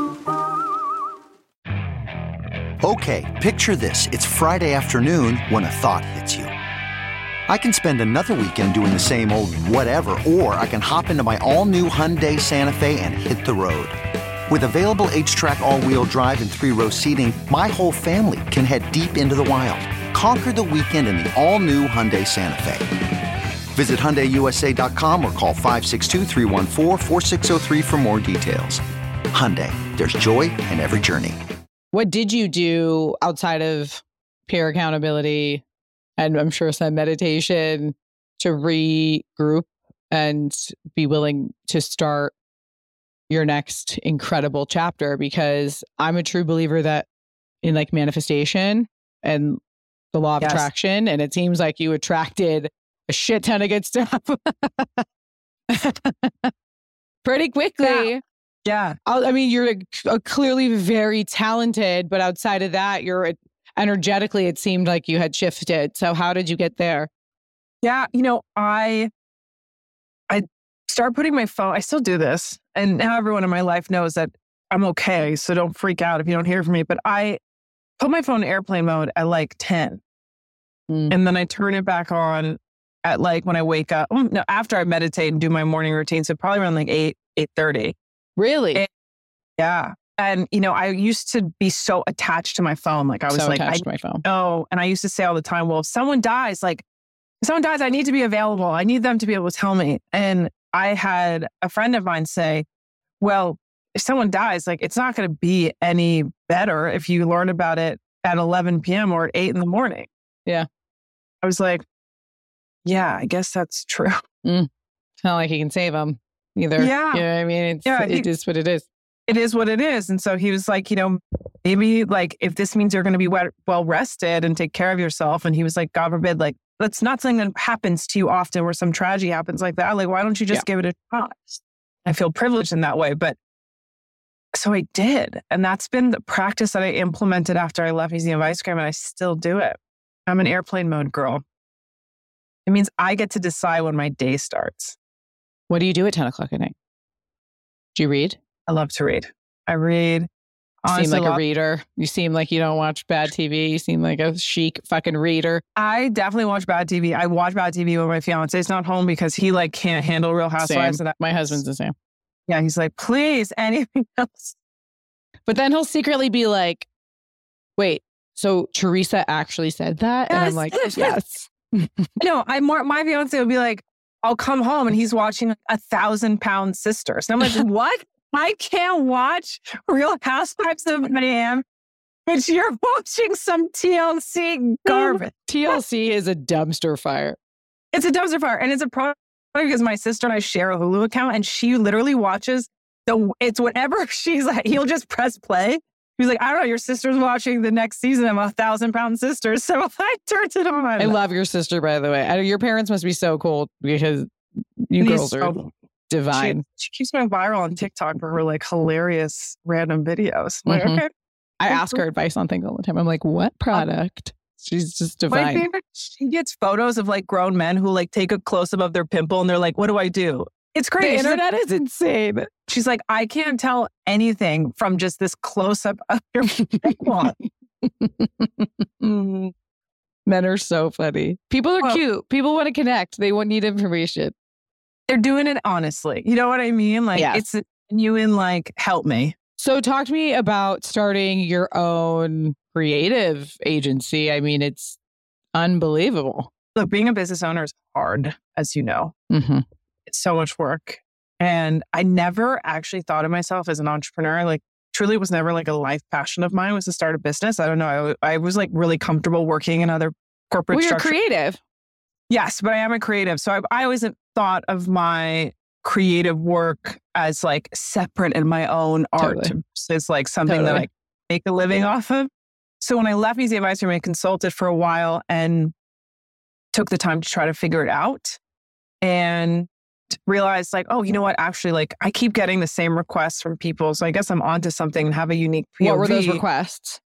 Okay, picture this. It's Friday afternoon when a thought hits you. I can spend another weekend doing the same old whatever, or I can hop into my all-new Hyundai Santa Fe and hit the road. With available H-Track all-wheel drive and three-row seating, my whole family can head deep into the wild. Conquer the weekend in the all-new Hyundai Santa Fe. Visit Hyundai U S A dot com or call five six two, three one four, four six zero three for more details. Hyundai, there's joy in every journey. What did you do outside of peer accountability and I'm sure some meditation to regroup and be willing to start your next incredible chapter? Because I'm a true believer that in like manifestation and the law of yes. attraction, and it seems like you attracted a shit ton of good stuff pretty quickly. Yeah. Yeah. I mean, you're a, a clearly very talented, but outside of that, you're a, energetically, it seemed like you had shifted. So how did you get there? Yeah. You know, I, I start putting my phone, I still do this. And now everyone in my life knows that I'm okay. So don't freak out if you don't hear from me. But I put my phone in airplane mode at like ten. Mm. And then I turn it back on at like when I wake up. No, after I meditate and do my morning routine. So probably around like eight, eight thirty. Really? And, yeah. And, you know, I used to be so attached to my phone. Like I was so like, attached I to my phone. Oh, and I used to say all the time, well, if someone dies, like if someone dies, I need to be available. I need them to be able to tell me. And I had a friend of mine say, well, if someone dies, like it's not going to be any better if you learn about it at eleven p.m. or at eight in the morning. Yeah. I was like, yeah, I guess that's true. Mm. It's not like you can save them either. Yeah. You know what I mean? It's, yeah, it he, is what it is. It is what it is. And so he was like, you know, maybe like if this means you're going to be well rested and take care of yourself. And he was like, God forbid, like that's not something that happens to you often where some tragedy happens like that. Like, why don't you just yeah. give it a shot? I feel privileged in that way. But so I did. And that's been the practice that I implemented after I left Museum of Ice Cream, and I still do it. I'm an airplane mode girl. It means I get to decide when my day starts. What do you do at ten o'clock at night? Do you read? I love to read. I read. You seem like a reader. You seem like you don't watch bad T V. You seem like a chic fucking reader. I definitely watch bad T V. I watch bad T V when my fiance's not home because he like can't handle Real Housewives. Same. My husband's the same. Yeah, he's like, please, anything else. But then he'll secretly be like, wait, so Teresa actually said that? Yes. And I'm like, yes. No, I more my fiance will be like, I'll come home and he's watching A Thousand Pound Sisters. And I'm like, what? I can't watch Real Housewives of Miami. But you're watching some T L C garbage. T L C is a dumpster fire. It's a dumpster fire. And it's a problem because my sister and I share a Hulu account and she literally watches the, it's whatever she's like, he'll just press play. He's like, I don't know, your sister's watching the next season of A Thousand Pound Sisters. So I turned it on. I love your sister, by the way. I, your parents must be so cool because you girls are so divine. She, she keeps going viral on TikTok for her like hilarious random videos. I'm mm-hmm. like, okay. I ask her advice on things all the time. I'm like, what product? She's just divine. My favorite, she gets photos of like grown men who like take a close up of their pimple and they're like, what do I do? It's great. The internet like, is insane. She's like, I can't tell anything from just this close up of your pimple. Men are so funny. People are well, cute. People want to connect. They won't need information. They're doing it honestly. You know what I mean? Like yes. it's a genuine like, help me. So talk to me about starting your own creative agency. I mean, it's unbelievable. Look, being a business owner is hard, as you know. Mm-hmm. It's so much work. And I never actually thought of myself as an entrepreneur. Like, truly was never like a life passion of mine was to start a business. I don't know. I, I was like really comfortable working in other corporate well, you're structures. creative. Yes, but I am a creative. So I, I always thought of my creative work as like separate in my own art. Totally. It's like something totally. that I make a living off of. So when I left Museum of Ice Cream, I consulted for a while and took the time to try to figure it out and realized like, oh, you know what? Actually, like I keep getting the same requests from people. So I guess I'm onto something and have a unique P O V. What were those requests?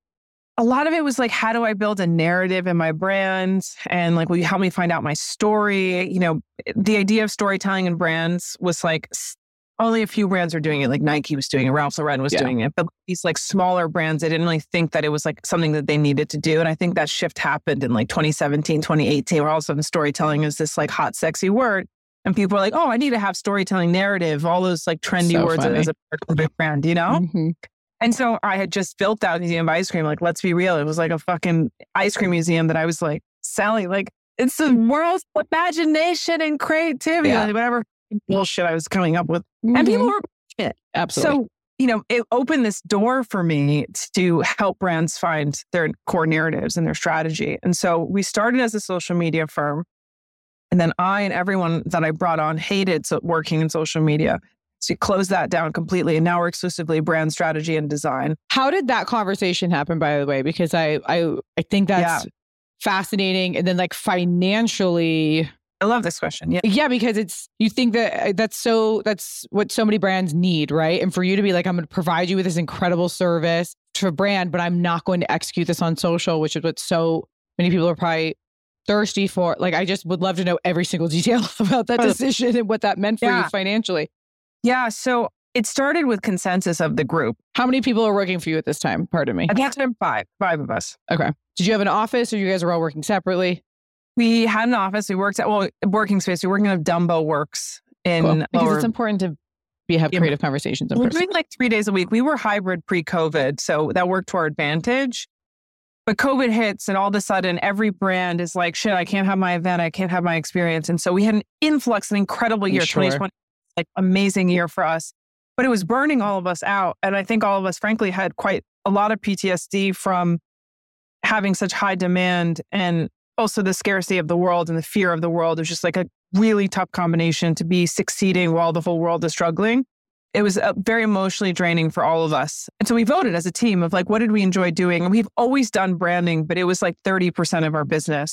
A lot of it was like, how do I build a narrative in my brand? And like, will you help me find out my story? You know, the idea of storytelling in brands was like, only a few brands are doing it. Like Nike was doing it. Ralph Lauren was yeah. doing it. But these like smaller brands, they didn't really think that it was like something that they needed to do. And I think that shift happened in like twenty seventeen, twenty eighteen, where all of a sudden storytelling is this like hot, sexy word. And people are like, oh, I need to have storytelling narrative, all those like trendy so words funny. as a big brand, you know? Mm-hmm. And so I had just built out Museum of Ice Cream. Like, let's be real. It was like a fucking ice cream museum that I was like selling. Like, it's the world's imagination and creativity, Yeah. like, whatever bullshit I was coming up with. Mm-hmm. And people were shit. Absolutely. So, you know, it opened this door for me to help brands find their core narratives and their strategy. And so we started as a social media firm. And then I and everyone that I brought on hated so working in social media. So we closed that down completely. And now we're exclusively brand strategy and design. How did that conversation happen, by the way? Because I I, I think that's yeah. fascinating. And then like financially... I love this question. Yeah. Yeah, because it's, you think that that's so, that's what so many brands need, right? And for you to be like, I'm going to provide you with this incredible service to a brand, but I'm not going to execute this on social, which is what so many people are probably thirsty for. Like, I just would love to know every single detail about that decision and what that meant for yeah. you financially. Yeah. So it started with consensus of the group. How many people are working for you at this time? Pardon me. At that time, five, five of us. Okay. Did you have an office or you guys are all working separately? We had an office. We worked at, well, working space. We were working at Dumbo Works in cool. Because lower, it's important to be have yeah, creative conversations. In we're person. doing like three days a week. We were hybrid pre-COVID, so that worked to our advantage. But COVID hits and all of a sudden every brand is like, shit, I can't have my event. I can't have my experience. And so we had an influx, an incredible year. Sure. twenty twenty, like amazing year for us. But it was burning all of us out. And I think all of us, frankly, had quite a lot of P T S D from having such high demand and also the scarcity of the world and the fear of the world. It was just like a really tough combination to be succeeding while the whole world is struggling. It was uh, very emotionally draining for all of us. And so we voted as a team of like, what did we enjoy doing? And we've always done branding, but it was like thirty percent of our business.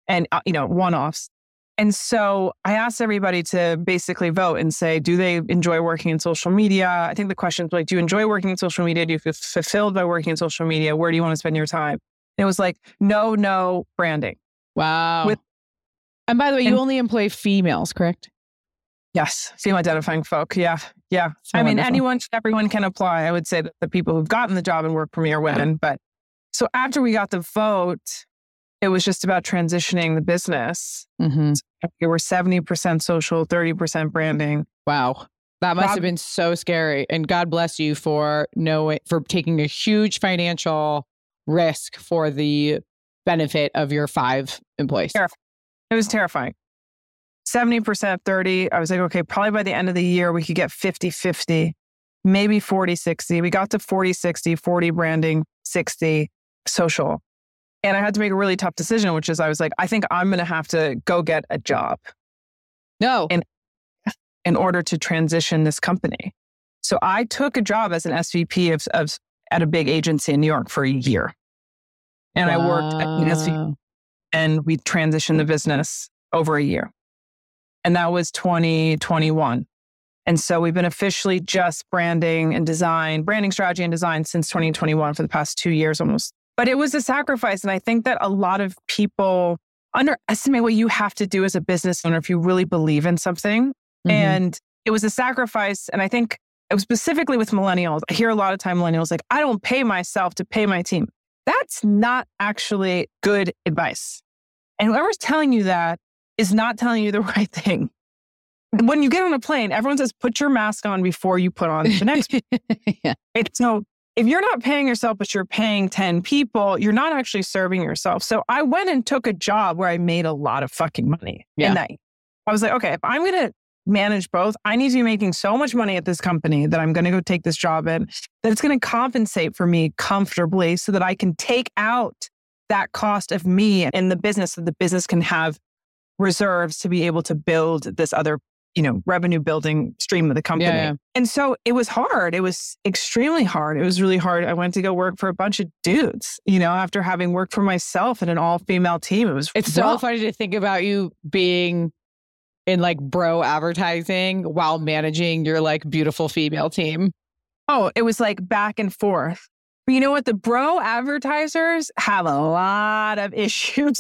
and, uh, you know, one-offs. And so I asked everybody to basically vote and say, do they enjoy working in social media? I think the questions were like, do you enjoy working in social media? Do you feel fulfilled by working in social media? Where do you want to spend your time? And it was like, no, no, branding. Wow. With, and by the way, and, you only employ females, correct? Yes. Female identifying folk. Yeah. Yeah. So I mean, wonderful. anyone, everyone can apply. I would say that the people who've gotten the job and work for me are women. But so after we got the vote, it was just about transitioning the business. Mm-hmm. So we were seventy percent social, thirty percent branding. Wow. That must Rob- have been so scary. And God bless you for knowing, for taking a huge financial risk for the benefit of your five employees. It was terrifying. seventy percent, thirty. I was like, okay, probably by the end of the year, we could get fifty fifty, maybe forty sixty. We got to forty sixty, forty branding, sixty social. And I had to make a really tough decision, which is I was like, I think I'm going to have to go get a job. No. In, in order to transition this company. So I took a job as an S V P of, of at a big agency in New York for a year. And wow. I worked at an S V P and we transitioned the business over a year. And that was twenty twenty-one. And so we've been officially just branding and design, branding strategy and design since twenty twenty-one for the past two years almost. But it was a sacrifice. And I think that a lot of people underestimate what you have to do as a business owner if you really believe in something. Mm-hmm. And it was a sacrifice. And I think it was specifically with millennials. I hear a lot of time millennials like, I don't pay myself to pay my team. That's not actually good advice. And whoever's telling you that is not telling you the right thing. When you get on a plane, everyone says, put your mask on before you put on the next. yeah. It's so if you're not paying yourself, but you're paying ten people, you're not actually serving yourself. So I went and took a job where I made a lot of fucking money. Yeah. And I, I was like, okay, if I'm going to manage both, I need to be making so much money at this company that I'm going to go take this job in, that it's going to compensate for me comfortably so that I can take out that cost of me in the business, so the business can have reserves to be able to build this other, you know, revenue building stream of the company. Yeah, yeah. And so it was hard. It was extremely hard. It was really hard. I went to go work for a bunch of dudes, you know, after having worked for myself in an all female team. It was It's rough. so funny to think about you being in like bro advertising while managing your like beautiful female team. Oh, it was like back and forth. But you know what? The bro advertisers have a lot of issues.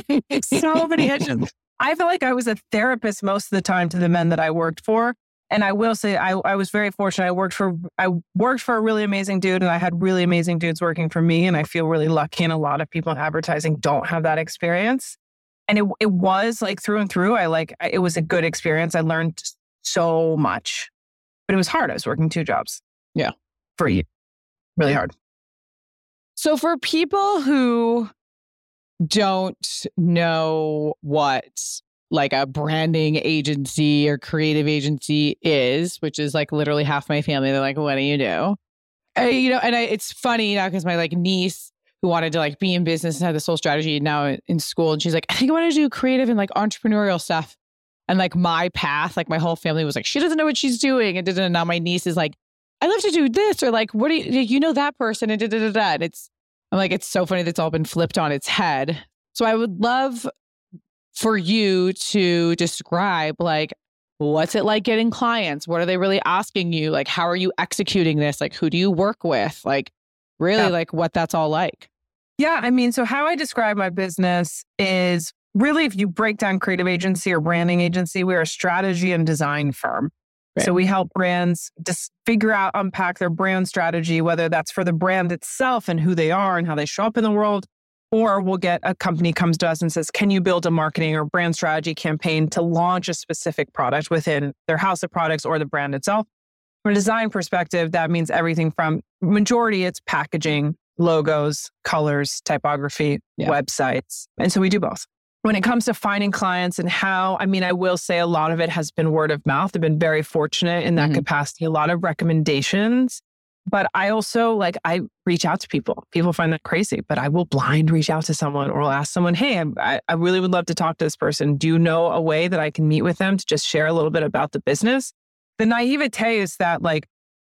So many issues. I feel like I was a therapist most of the time to the men that I worked for. And I will say I, I was very fortunate. I worked for I worked for a really amazing dude, and I had really amazing dudes working for me. And I feel really lucky. And a lot of people in advertising don't have that experience. And it it was like through and through. I like it was a good experience. I learned so much, but it was hard. I was working two jobs. Yeah, for a year. Really hard. So for people who don't know what like a branding agency or creative agency is, which is like literally half my family, they're like, what do you do? I, you know, and I, it's funny now because my like niece who wanted to like be in business and had this whole strategy now in school, and she's like, I think I want to do creative and like entrepreneurial stuff. And like my path, like my whole family was like, she doesn't know what she's doing. And, and now my niece is like, I love to do this, or like, what do you, you know that person, and da, da, da, da. And it's, I'm like, it's so funny that's all been flipped on its head. So I would love for you to describe like, what's it like getting clients? What are they really asking you? Like, how are you executing this? Like, who do you work with? Like, really, yeah. like what that's all like. Yeah. I mean, so how I describe my business is really, if you break down creative agency or branding agency, we're a strategy and design firm. Right. So we help brands just figure out, unpack their brand strategy, whether that's for the brand itself and who they are and how they show up in the world, or we'll get a company comes to us and says, can you build a marketing or brand strategy campaign to launch a specific product within their house of products or the brand itself? From a design perspective, that means everything from majority, it's packaging, logos, colors, typography, yeah. websites. And so we do both. When it comes to finding clients and how, I mean, I will say a lot of it has been word of mouth. I've been very fortunate in that mm-hmm. capacity, a lot of recommendations. But I also, like, I reach out to people. People find that crazy, but I will blind reach out to someone, or I'll ask someone, hey, I, I really would love to talk to this person. Do you know a way that I can meet with them to just share a little bit about the business? The naivete is that, like,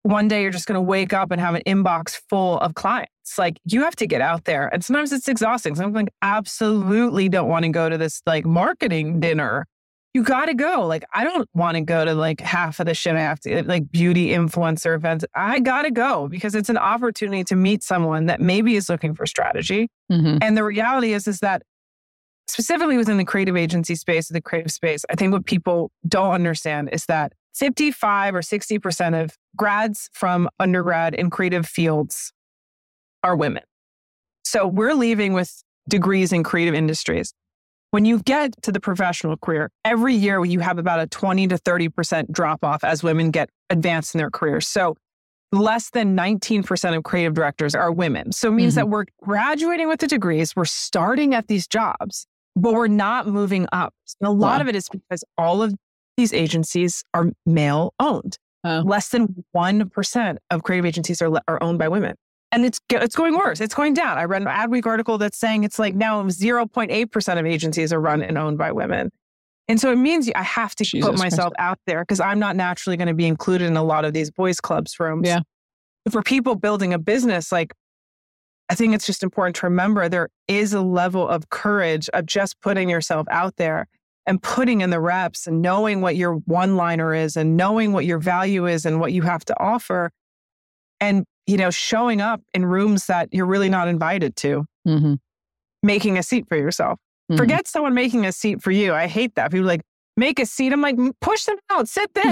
one day you're just going to wake up and have an inbox full of clients. Like you have to get out there. And sometimes it's exhausting. Sometimes I'm like, absolutely don't want to go to this like marketing dinner. You got to go. Like, I don't want to go to like half of the shit I have to, like beauty influencer events. I got to go because it's an opportunity to meet someone that maybe is looking for strategy. Mm-hmm. And the reality is, is that specifically within the creative agency space, or the creative space, I think what people don't understand is that fifty-five or sixty percent of grads from undergrad in creative fields are women. So we're leaving with degrees in creative industries. When you get to the professional career, every year you have about a twenty to thirty percent drop off as women get advanced in their careers. So less than nineteen percent of creative directors are women. So it means mm-hmm. that we're graduating with the degrees, we're starting at these jobs, but we're not moving up. And a lot wow. of it is because all of these agencies are male owned. Oh. Less than one percent of creative agencies are, are owned by women. And it's it's going worse. It's going down. I read an Adweek article that's saying it's like now zero point eight percent of agencies are run and owned by women. And so it means I have to Jesus put myself Christ. out there because I'm not naturally going to be included in a lot of these boys clubs rooms. Yeah. For people building a business, like I think it's just important to remember there is a level of courage of just putting yourself out there and putting in the reps and knowing what your one-liner is and knowing what your value is and what you have to offer. And you know, showing up in rooms that you're really not invited to, mm-hmm. making a seat for yourself. Mm-hmm. Forget someone making a seat for you. I hate that. People are like, make a seat. I'm like, push them out. Sit there.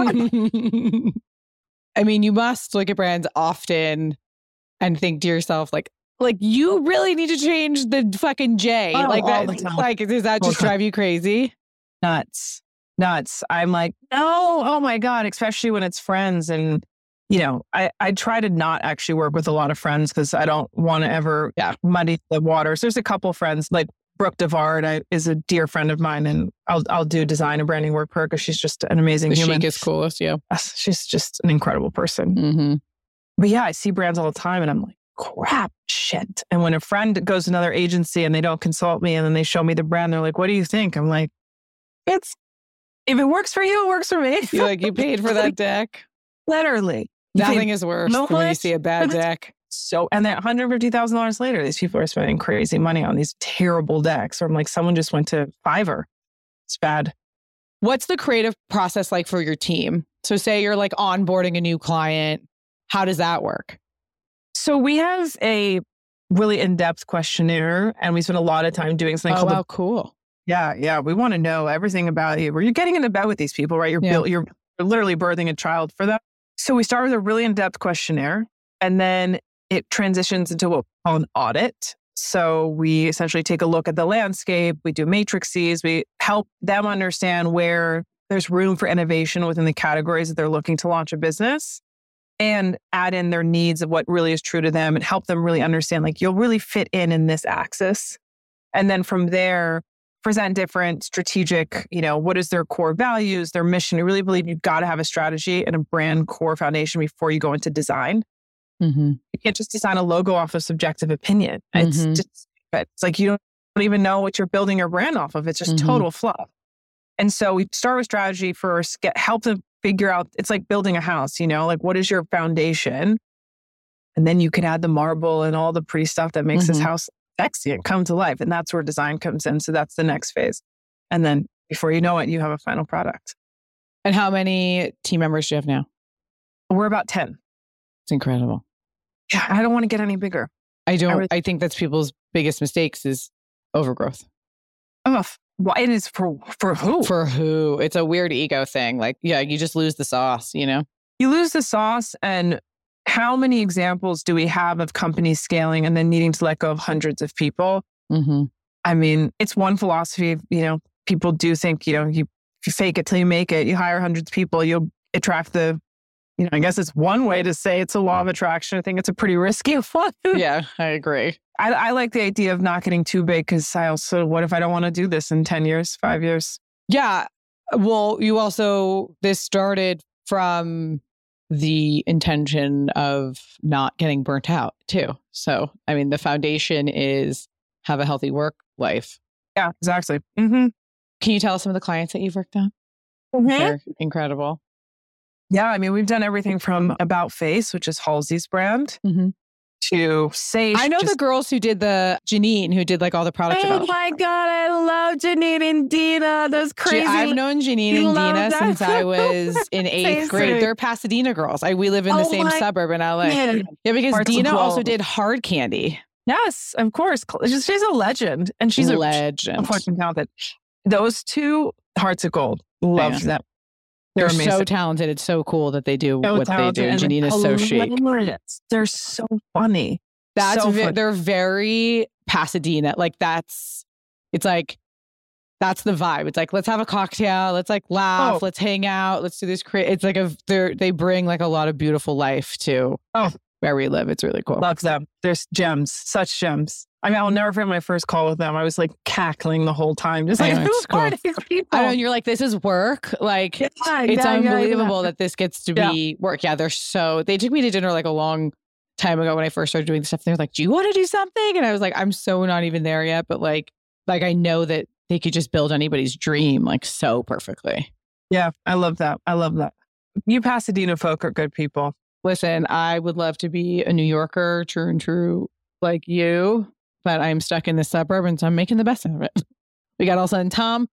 I mean, you must look at brands often and think to yourself, like, like you really need to change the fucking J. Oh, like, all that, the time. like, does that just drive you crazy? Nuts. Nuts. I'm like, no, oh my God, especially when it's friends. And you know, I, I try to not actually work with a lot of friends because I don't want to ever yeah. muddy the waters. There's a couple friends like Brooke Devard I, is a dear friend of mine, and I'll I'll do design and branding work for her because she's just an amazing the human. The chicest, coolest, yeah. She's just an incredible person. Mm-hmm. But yeah, I see brands all the time and I'm like, crap, shit. And when a friend goes to another agency and they don't consult me and then they show me the brand, they're like, what do you think? I'm like, it's, if it works for you, it works for me. You're like, you paid for that deck. Literally. Nothing is worse than when you see a bad deck. So, and then one hundred fifty thousand dollars later, these people are spending crazy money on these terrible decks. Or I'm like, someone just went to Fiverr. It's bad. What's the creative process like for your team? So say you're like onboarding a new client. How does that work? So we have a really in-depth questionnaire and we spend a lot of time doing something oh, called wow, the, cool. Yeah, yeah. We want to know everything about you. Where you're getting into bed with these people, right? You're yeah. built, you're literally birthing a child for them. So we start with a really in-depth questionnaire, and then it transitions into what we call an audit. So we essentially take a look at the landscape. We do matrices. We help them understand where there's room for innovation within the categories that they're looking to launch a business, and add in their needs of what really is true to them and help them really understand, like, you'll really fit in in this axis. And then from there, present different strategic, you know, what is their core values, their mission. I really believe you've got to have a strategy and a brand core foundation before you go into design. Mm-hmm. You can't just design a logo off of subjective opinion. It's mm-hmm. just, it's like you don't even know what you're building your brand off of. It's just mm-hmm. total fluff. And so we start with strategy first, get help them figure out, it's like building a house, you know, like what is your foundation? And then you can add the marble and all the pretty stuff that makes mm-hmm. this house sexy and come to life. And that's where design comes in. So that's the next phase. And then before you know it, you have a final product. And how many team members do you have now? We're about ten. It's incredible. Yeah, I don't want to get any bigger. I don't, I, really, I think that's people's biggest mistakes is overgrowth. Oh, well, it is for, for who? For who? It's a weird ego thing. Like, yeah, you just lose the sauce, you know? You lose the sauce. And how many examples do we have of companies scaling and then needing to let go of hundreds of people? Mm-hmm. I mean, it's one philosophy. You know, people do think, you know, you, if you fake it till you make it, you hire hundreds of people, you'll attract the, you know, I guess it's one way to say it's a law of attraction. I think it's a pretty risky one. Yeah, I agree. I, I like the idea of not getting too big because I also, what if I don't want to do this in ten years, five years? Yeah. Well, you also, this started from the intention of not getting burnt out too. So, I mean, the foundation is have a healthy work life. Yeah, exactly. Mm-hmm. Can you tell us some of the clients that you've worked on? Mm-hmm. They're incredible. Yeah, I mean, we've done everything from About Face, which is Halsey's brand, mm-hmm. to Sage. I know just, the girls who did the Janine, who did like all the product oh development. my God, I love Janine and Dina. Those crazy. I've known Janine and Dina that. since I was in eighth grade. They're Pasadena girls. I we live in the oh same suburb in L A. Man. Yeah, because Hearts Dina also did Hard Candy. Yes, of course. She's, she's a legend, and she's a a legend. Unfortunately talented. Those two, Hearts of Gold, love them. They're, They're so talented. It's so cool that they do so what they do. And Janine is so chic. They're so funny. That's so ve- funny. They're very Pasadena. Like that's, it's like, that's the vibe. It's like, let's have a cocktail. Let's like laugh. Oh. Let's hang out. Let's do this. Cra- it's like a, they're, they bring like a lot of beautiful life to oh. where we live. It's really cool. Love them. There's gems, such gems. I mean, I'll never forget my first call with them. I was like cackling the whole time. Just like, I know, who cool. are these people? I know, and you're like, this is work. Like, yeah, it's yeah, unbelievable yeah, yeah. that this gets to be yeah. work. Yeah, they're so, they took me to dinner like a long time ago when I first started doing stuff. They're like, do you want to do something? And I was like, I'm so not even there yet. But like, like I know that they could just build anybody's dream like so perfectly. Yeah, I love that. I love that. You Pasadena folk are good people. Listen, I would love to be a New Yorker, true and true, like you, but I'm stuck in the suburb, so I'm making the best of it. We got Elsa and Tom.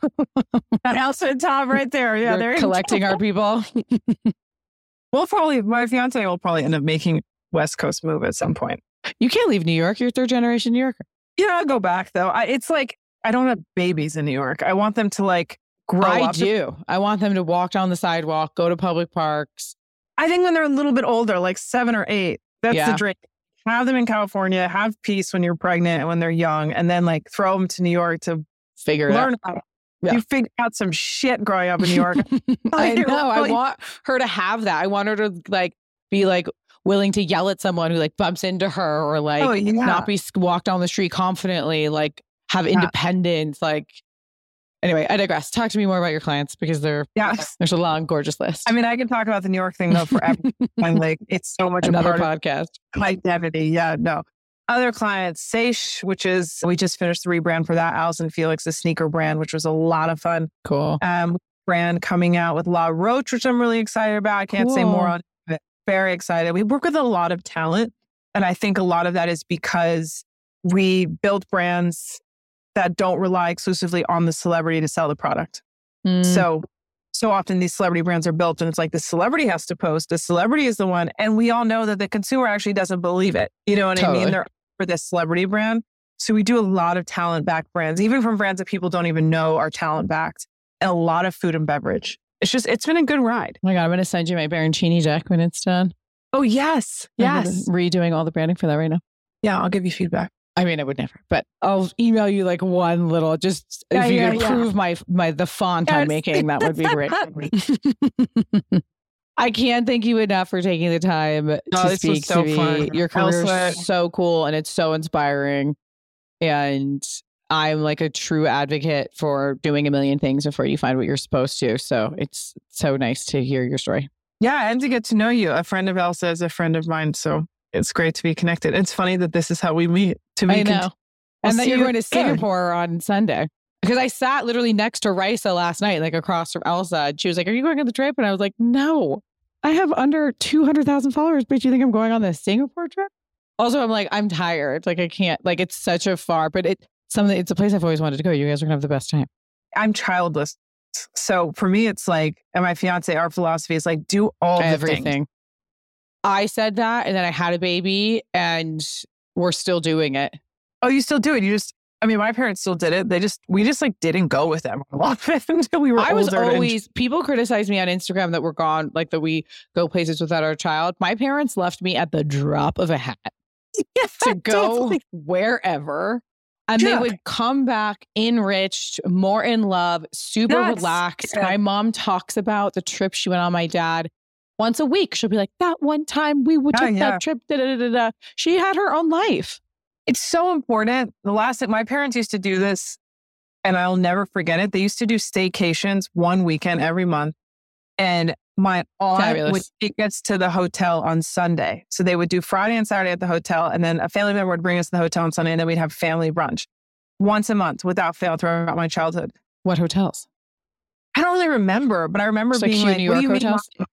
Got Elsa and Tom right there. Yeah, We're they're collecting our people. We'll probably, my fiance will probably end up making West Coast move at some point. You can't leave New York. You're third generation New Yorker. Yeah, I'll go back though. I, it's like, I don't have babies in New York. I want them to like grow I up. I do. I want them to walk down the sidewalk, go to public parks. I think when they're a little bit older, like seven or eight, that's yeah. the dream. Have them in California, have peace when you're pregnant and when they're young, and then like throw them to New York to figure it learn out. How yeah. You figure out some shit growing up in New York. I know. I want her to have that. I want her to like be like willing to yell at someone who like bumps into her or like oh, yeah. not be walk down the street confidently, like have yeah. independence, like. Anyway, I digress. Talk to me more about your clients because they're yeah. there's a long, gorgeous list. I mean, I can talk about the New York thing though forever. I'm like, it's so much another a part podcast. Of my identity. Yeah, no. Other clients, Sage, which is we just finished the rebrand for that. Allison Felix, the sneaker brand, which was a lot of fun. Cool. Um, brand coming out with La Roche, which I'm really excited about. I can't cool. say more on it. Very excited. We work with a lot of talent, and I think a lot of that is because we build brands that don't rely exclusively on the celebrity to sell the product. Mm. So, so often these celebrity brands are built and it's like the celebrity has to post, the celebrity is the one. And we all know that the consumer actually doesn't believe it. You know what totally. I mean? They're for this celebrity brand. So we do a lot of talent backed brands, even from brands that people don't even know are talent backed, and a lot of food and beverage. It's just, it's been a good ride. Oh my God, I'm going to send you my Baroncini deck when it's done. Oh, yes. Yes. I'm redoing all the branding for that right now. Yeah, I'll give you feedback. I mean, I would never, but I'll email you like one little, just yeah, if you yeah, could yeah. prove my, my, the font yes. I'm making, that would be great. I can't thank you enough for taking the time to oh, speak so to me. Fun. Your career is so cool and it's so inspiring. And I'm like a true advocate for doing a million things before you find what you're supposed to. So it's so nice to hear your story. Yeah, and to get to know you. A friend of Elsa is a friend of mine. So it's great to be connected. It's funny that this is how we meet. To meet, I know. We'll and that you're you going to Singapore on Sunday. Because I sat literally next to Risa last night, like across from Elsa. And she was like, are you going on the trip? And I was like, no, I have under two hundred thousand followers. But you think I'm going on the Singapore trip? Also, I'm like, I'm tired. Like, I can't, like, it's such a far, but it, something, it's a place I've always wanted to go. You guys are going to have the best time. I'm childless. So for me, it's like, and my fiance, our philosophy is like, do all everything. The things. I said that, and then I had a baby, and we're still doing it. Oh, you still do it? You just, I mean, my parents still did it. They just, we just like didn't go with them a lot until we were I was older always, and... people criticize me on Instagram that we're gone, like that we go places without our child. My parents left me at the drop of a hat yeah, to go totally. wherever. And yeah. they would come back enriched, more in love, super yes. relaxed. Yeah. My mom talks about the trip she went on, my dad. Once a week, she'll be like, that one time we would oh, take yeah. that trip. Da, da, da, da. She had her own life. It's so important. The last, my parents used to do this, and I'll never forget it. They used to do staycations one weekend every month. And my aunt Fabulous. would take us to the hotel on Sunday. So they would do Friday and Saturday at the hotel. And then a family member would bring us to the hotel on Sunday. And then we'd have family brunch once a month without fail throughout my childhood. What hotels? I don't really remember, but I remember Just being like, like, New what York do you hotels? mean?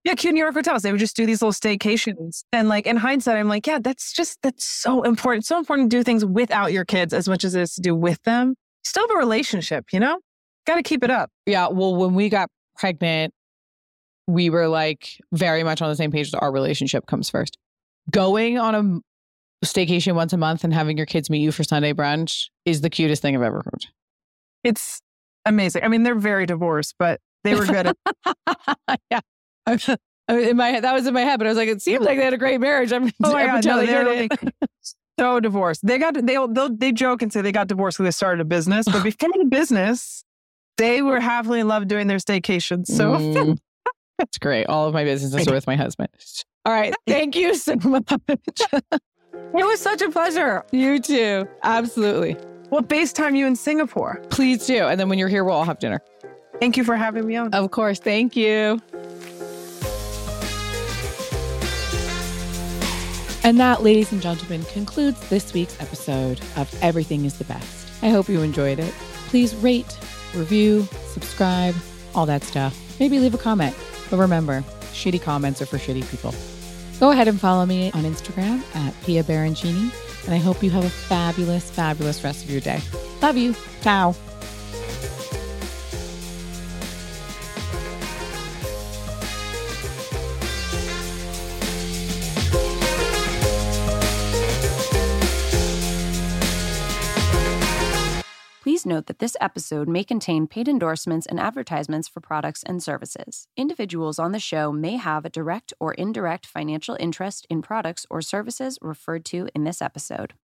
Yeah, cute New York hotels. They would just do these little staycations. And like in hindsight, I'm like, yeah, that's just, that's so important. It's so important to do things without your kids as much as it is to do with them. Still have a relationship, you know? Got to keep it up. Yeah. Well, when we got pregnant, we were like very much on the same page that our relationship comes first. Going on a staycation once a month and having your kids meet you for Sunday brunch is the cutest thing I've ever heard. It's amazing. I mean, they're very divorced, but they were good at yeah. In my head, that was in my head, but I was like, it seems like they had a great marriage. I'm oh my God, no, they they're did like so divorced. They got they they they joke and say they got divorced because they started a business, but before the business, they were happily in love doing their staycations. So mm, that's great. All of my businesses are with my husband. All right, thank you so much. It was such a pleasure. You too, absolutely. We'll FaceTime you in Singapore. Please do, and then when you're here, we'll all have dinner. Thank you for having me on. Of course, thank you. And that, ladies and gentlemen, concludes this week's episode of Everything is the Best. I hope you enjoyed it. Please rate, review, subscribe, all that stuff. Maybe leave a comment. But remember, shitty comments are for shitty people. Go ahead and follow me on Instagram at Pia Baroncini. And I hope you have a fabulous, fabulous rest of your day. Love you. Ciao. Please note that this episode may contain paid endorsements and advertisements for products and services. Individuals on the show may have a direct or indirect financial interest in products or services referred to in this episode.